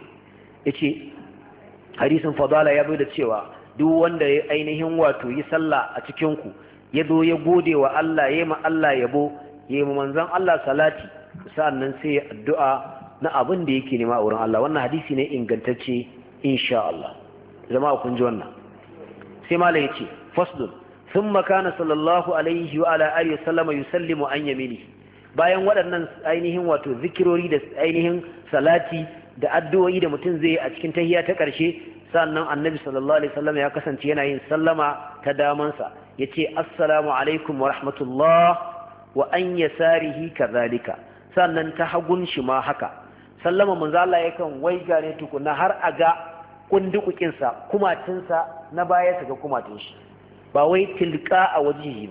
yace hadisin fadala ya da cewa duk wanda ya ainihin wato yi sallah a cikinku ya zo ya gode wa Allah ya ma Allah yabo ya ma manzon Allah salati sa'annan sai ya addu'a na abin da yake nema a wurin Allah wannan hadisi ne ingantacce insha Allah jama'a kun ji wannan sai malai yace faslun thumma kana sallallahu alaihi wa ala alihi wasallama yusallimu an yamini bayan waɗannan ainihin wato zikirori da ainihin salati da addu'o'i da mutum zai yi a cikin tahiyya ta ƙarshe sannan annabi sallallahu alaihi wasallam ya kasance yana yin sallama ta damansa yace assalamu alaikum wa rahmatullah wa an yasarihi kadhalika sannan ta hagun shi ma haka sallama manzo Allah yakan waiga ne tukuna har a ga kundukukin sa kumatin sa na baya ga kumatin shi ba wai tilka a wajihi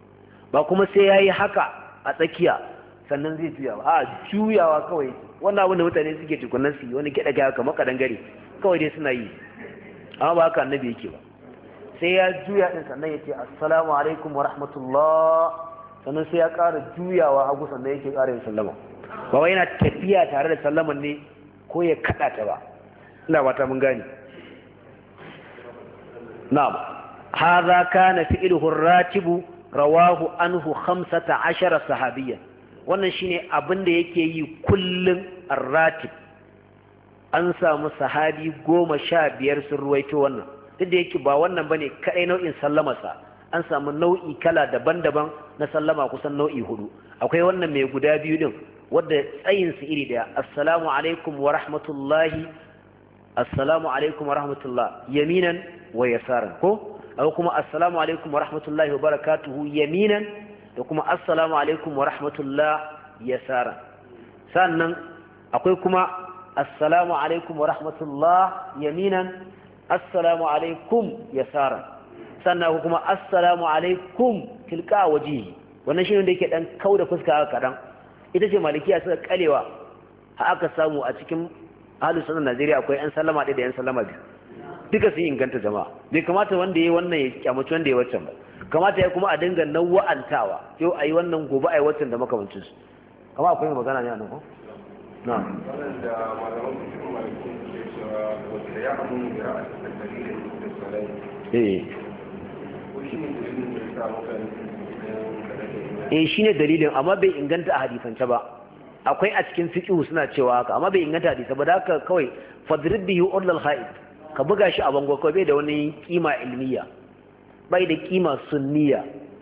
ba kuma sai yayi haka a tsakiya sannan zai juya ba a juyawa kawai wannan abin da mutane suke tukunan su wani kiɗa ga kamar kadangare kawai dai suna yi amma ba haka annabi yake ba sai ya juya din sannan ya ce assalamu alaikum wa rahmatullah sannan sai ya ƙara juyawa hagu sannan yake ƙara yin sallama ba wai yana tafiya tare da sallaman ne ko ya kada ta ba. ina fata mun gane. na'am hadha kana fi'luhu ar-ratibu rawahu anhu 15 sahabiyyan. wannan shine abin da yake yi kullun ar-ratib. an samu sahabi 15 sun ruwaito wannan. duk da yake ba wannan bane kadai nau'in sallamarsa, an samu nau'i kala daban-daban na sallama kusan nau'i 4. akwai wannan mai guda biyu din wanda tsayin su iri daya, assalamu alaikum wa rahmatullahi, assalamu alaikum wa rahmatullah yaminan wa yasaran, ko akwai kuma assalamu alaikum wa rahmatullahi wa barakatuhu yaminan, da kuma assalamu alaikum wa rahmatullah yasaran. sannan akwai kuma assalamu alaikum wa rahmatullah yaminan, assalamu alaikum yasaran. sannan kuma assalamu alaikum tilka wajihi. wannan shine da yake dan kauda fuska haka kadan. ita ce malikiya suka kalewa har aka samu a cikin ahlus sunna Najeriya akwai yan sallama ɗaya da yan sallama biyu, duka su inganta jama'a. bai kamata wanda yayi wannan ya kyamaci wanda yayi waccan ba, kamata ya kuma a dinga nawa'antawa, yau ayi wannan gobe ayi waccan da makamancin su. kama akwai magana ne a nan ko na'am wannan da malaman cikin maliki ke cewa wanda ya amu da a cikin dalilin da salai ko shi ne dalilin da ya sa mutane shine dalilin, amma bai inganta a hadisance ba. akwai a cikin fiqh suna cewa haka, amma bai inganta hadisi ba. da haka kawai fadrib bihi urlal khaid, ka buga shi a bango kawai, bai da wani kima ilmiya, bai da kima sunniya.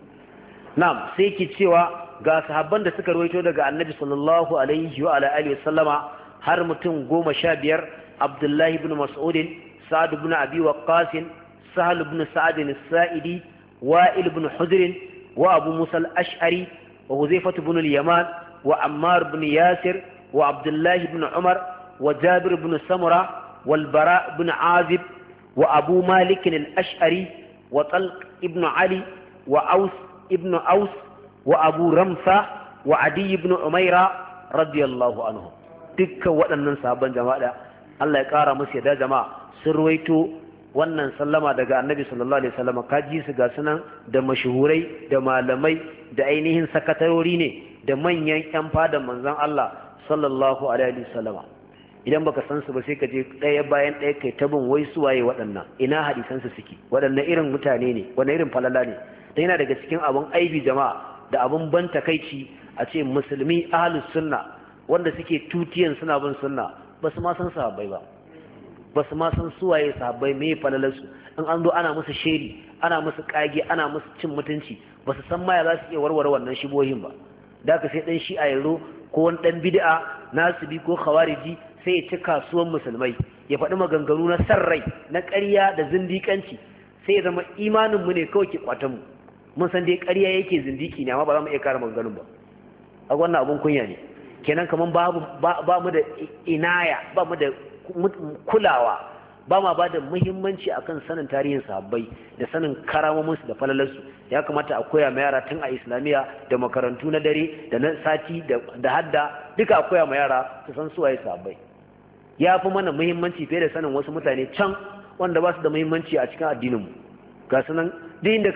na'am, sai ki cewa ga sahabban da suka rawaito daga annabi sallallahu alaihi wa ala alihi wasallama har mutum 15: abdullahi ibn mas'ud, sa'd ibn abi waqqas, sahal ibn sa'd as-sa'idi, wa'il ibn hujr, wa abu musa al-ash'ari, wa huzaifah ibn al-yaman, wa ammar ibn yasir, wa abdullah ibn umar, wa jabir ibn samura, wal bara ibn azib, wa abu malik al-ash'ari, wa talq ibn ali, wa aus ibn aus, wa abu ramsa, wa adi ibn umaira radiyallahu anhu. dukkan waɗannan sahabban jama'a Allah ya ƙara musu yadda jama'a sun ruwaito wannan sallama daga annabi sallallahu alaihi wasallam. kaji su ga sunan da mashuhurai da malamai da ainihin sakatarori ne da manyan ƴan fadan manzon Allah sallallahu alaihi wasallam. idan baka san su ba sai ka je ɗaya bayan ɗaya kai ta bin wai su waye waɗannan, ina hadisan su suke, waɗanne irin mutane ne, waɗanne irin falala ne. dan yana daga cikin abun aibi jama'a da abun ban takaici a ce musulmi ahlus sunna wanda suke tutiyan suna bin sunna ba su ma san sahabbai ba su ma san suwaye sahabbai, me falalarsu. in an zo ana musu sheri, ana musu kage, ana musu cin mutunci, ba su san maya za su iya warware wannan shibohin ba. da ka sai dan shi a yaro ko wani dan bid'a nasibi ko khawariji sai ya ci kasuwan musulmai, ya faɗi maganganu na sarrai na ƙarya da zindiƙanci, sai ya zama imanin mu ne kawai ke kwatan mu. mun san dai ƙarya yake zindiki ne, amma ba za mu iya kare maganganun ba. a wannan abun kunya ne kenan, kaman ba mu da inaya, ba mu da kulawa, ba ma ba da muhimmanci akan sanin tarihin sahabbai da sanin karamominsu da falalarsu. ya kamata a koya ma yara tun a islamiyya da makarantu na dare da na sati da hadda, duka a koya ma yara su san suwaye sahabbai. ya fi mana muhimmanci fiye da sanin wasu mutane can wanda ba su da muhimmanci a cikin addininmu. ga su nan duk inda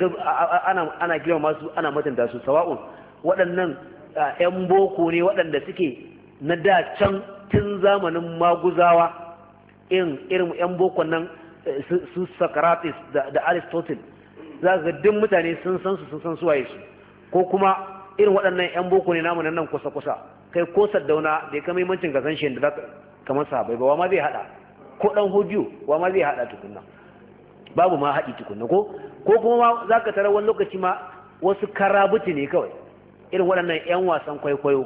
ana girma masu, ana mutunta su, sawa'un waɗannan 'yan boko ne waɗanda suke na da can tun zamanin maguzawa, irin 'yan boko nan su Socrates da Aristotle, za ga duk mutane sun san suwaye su, ko kuma irin waɗannan 'yan boko ne namu nan kusa-kusa, kai ko Saddauna da ya kama imancin ka san shi da kamar sahabai ba, wa ma zai haɗa, ko ɗan hujju wa ma zai haɗa tukunna, babu ma haɗi tukunna, ko kuma za ka tara wani lokaci ma wasu karabuti ne kawai, irin waɗannan 'yan wasan kwaikwayo,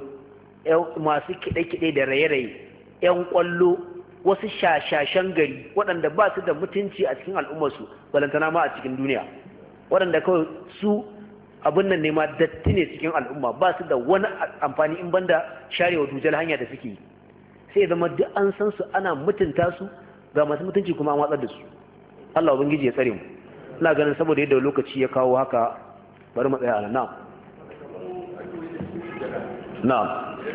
masu kiɗe-kiɗe da raye-raye, 'yan ƙwallo, wasu shashashen gari waɗanda ba su da mutunci a cikin al'ummarsu, balantana ma a cikin duniya, waɗanda kawai su abin nan ne ma datti ne cikin al'umma, ba su da wani amfani in banda sharewa dujal hanya da suke yi. sai zama duk an san su, ana mutunta su, ga masu mutunci kuma an watsar da su. Allah ubangiji ya tsare mu. ina ganin saboda yadda lokaci ya kawo haka, bari mu tsaya a nan. na'am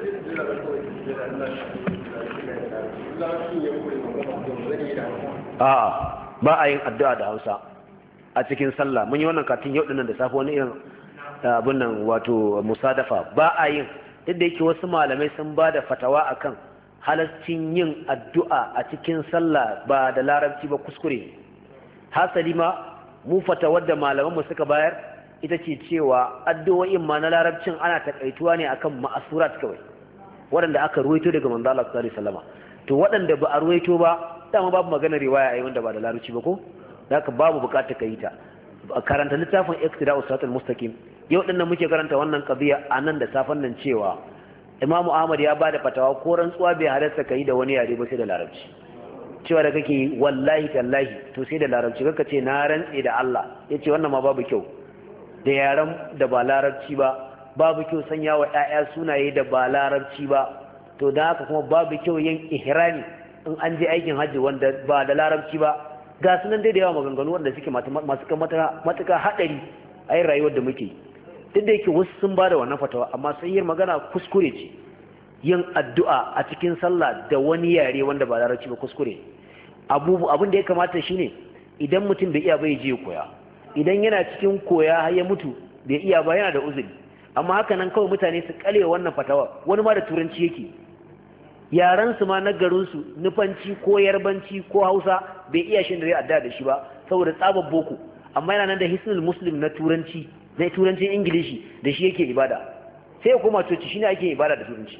a'a ba a yin addu'a da Hausa a cikin sallah. mun yi wannan katin yau dinnan da safe, wani irin abin nan wato musadafa. ba a yin duk da yake wasu malamai sun ba da fatawa akan halascin yin addu'a a cikin sallah ba da larabci ba kuskure. Hasali ma mu fatawar da malamanmu suka bayar ita ce cewa addu'o'in ma na larabcin ana takaituwa ne akan ma'asurat kawai waɗanda aka ruwaito daga manzo Allah sallallahu alaihi wasallam. To waɗanda ba a ruwaito ba dama babu maganar riwaya ai wanda ba da larabci ba ko haka babu bukatar kai ta. Karanta littafin Iqtida'us Siratal Mustaqim yau din nan muke karanta wannan qadiya anan da safan nan cewa Imam Ahmad ya bada fatawa ko rantsuwa bai halarta kai da wani yare ba sai da larabci. Cewa da kake wallahi tallahi to sai da larabci kaka ce na rantse da Allah yace wannan ma babu kyau da yaran da ba larabci ba, babu kyau sanya wa ƴaƴa sunaye da ba larabci ba, to da haka kuma babu kyau yin ihrami in an je aikin hajji wanda ba da larabci ba. Ga sunan dai da yawa maganganu wanda suke masu matuka haɗari a yin rayuwar da muke. Duk da yake wasu sun ba da wannan fatawa amma sayyar magana kuskure ce. Yin addu'a a cikin sallah da wani yare wanda ba larabci ba kuskure. Abin da ya kamata shine idan mutum bai iya bai je koya. Idan yana cikin koya har ya mutu bai iya ba yana da uzuri. Amma haka nan kawai mutane su kale wannan fatawa wani ma da turanci yake. Yaransu ma na garinsu nufanci ko yarbanci ko hausa bai iya shi da zai adda da shi ba saboda tsabar boko, amma yana nan da hisnul muslim na turanci na turancin ingilishi da shi yake ibada, sai ya koma coci shine ake ibada da turanci.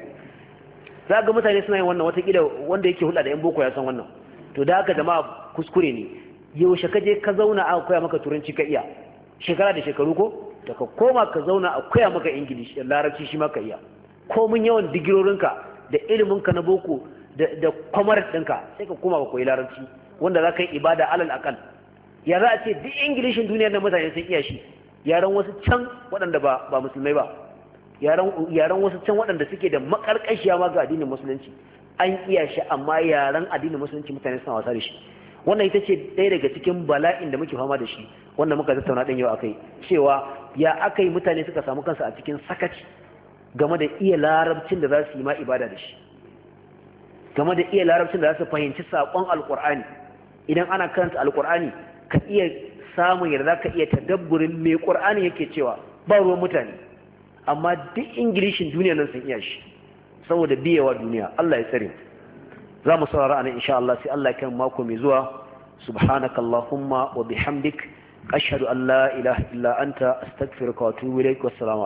Za ga mutane suna yin wannan watakila wanda yake hulɗa da yan boko ya san wannan. To da haka jama'a kuskure ne. Yaushe ka je ka zauna aka koya maka turanci ka iya shekara da shekaru ko da ka koma ka zauna a koya maka ingilishi larabci shi ma ka iya komun yawan digirorinka da iliminka na boko da kwamar ɗinka sai ka koma ka koyi larabci wanda za ka yi ibada alal akal. Ya za a ce duk ingilishin duniyar na mutane sun iya shi, yaran wasu can waɗanda ba musulmai ba, yaran wasu can waɗanda suke da makarƙashiya ma ga addinin musulunci an iya shi, amma yaran addinin musulunci mutane suna wasa da shi. Wannan ita ce ɗaya daga cikin bala'in da muke fama da shi wanda muka tattauna ɗin yau akai, cewa ya aka yi mutane suka samu kansu a cikin sakaci game da iya larabcin da za su yi ma ibada da shi, game da iya larabcin da za su fahimci saƙon alƙur'ani. Idan ana karanta alƙur'ani ka iya samun yadda za ka iya tadabburin me ƙur'ani yake cewa ba ruwan mutane, amma duk ingilishin duniya nan sun iya shi saboda biyewa duniya. Allah ya tsare. za mu saurara anan insha Allah sai Allah ya kai mako mai zuwa. Subhanakallahumma wa bihamdik ashhadu an la ilaha illa anta astaghfiruka wa atubu ilaik. Wassalamu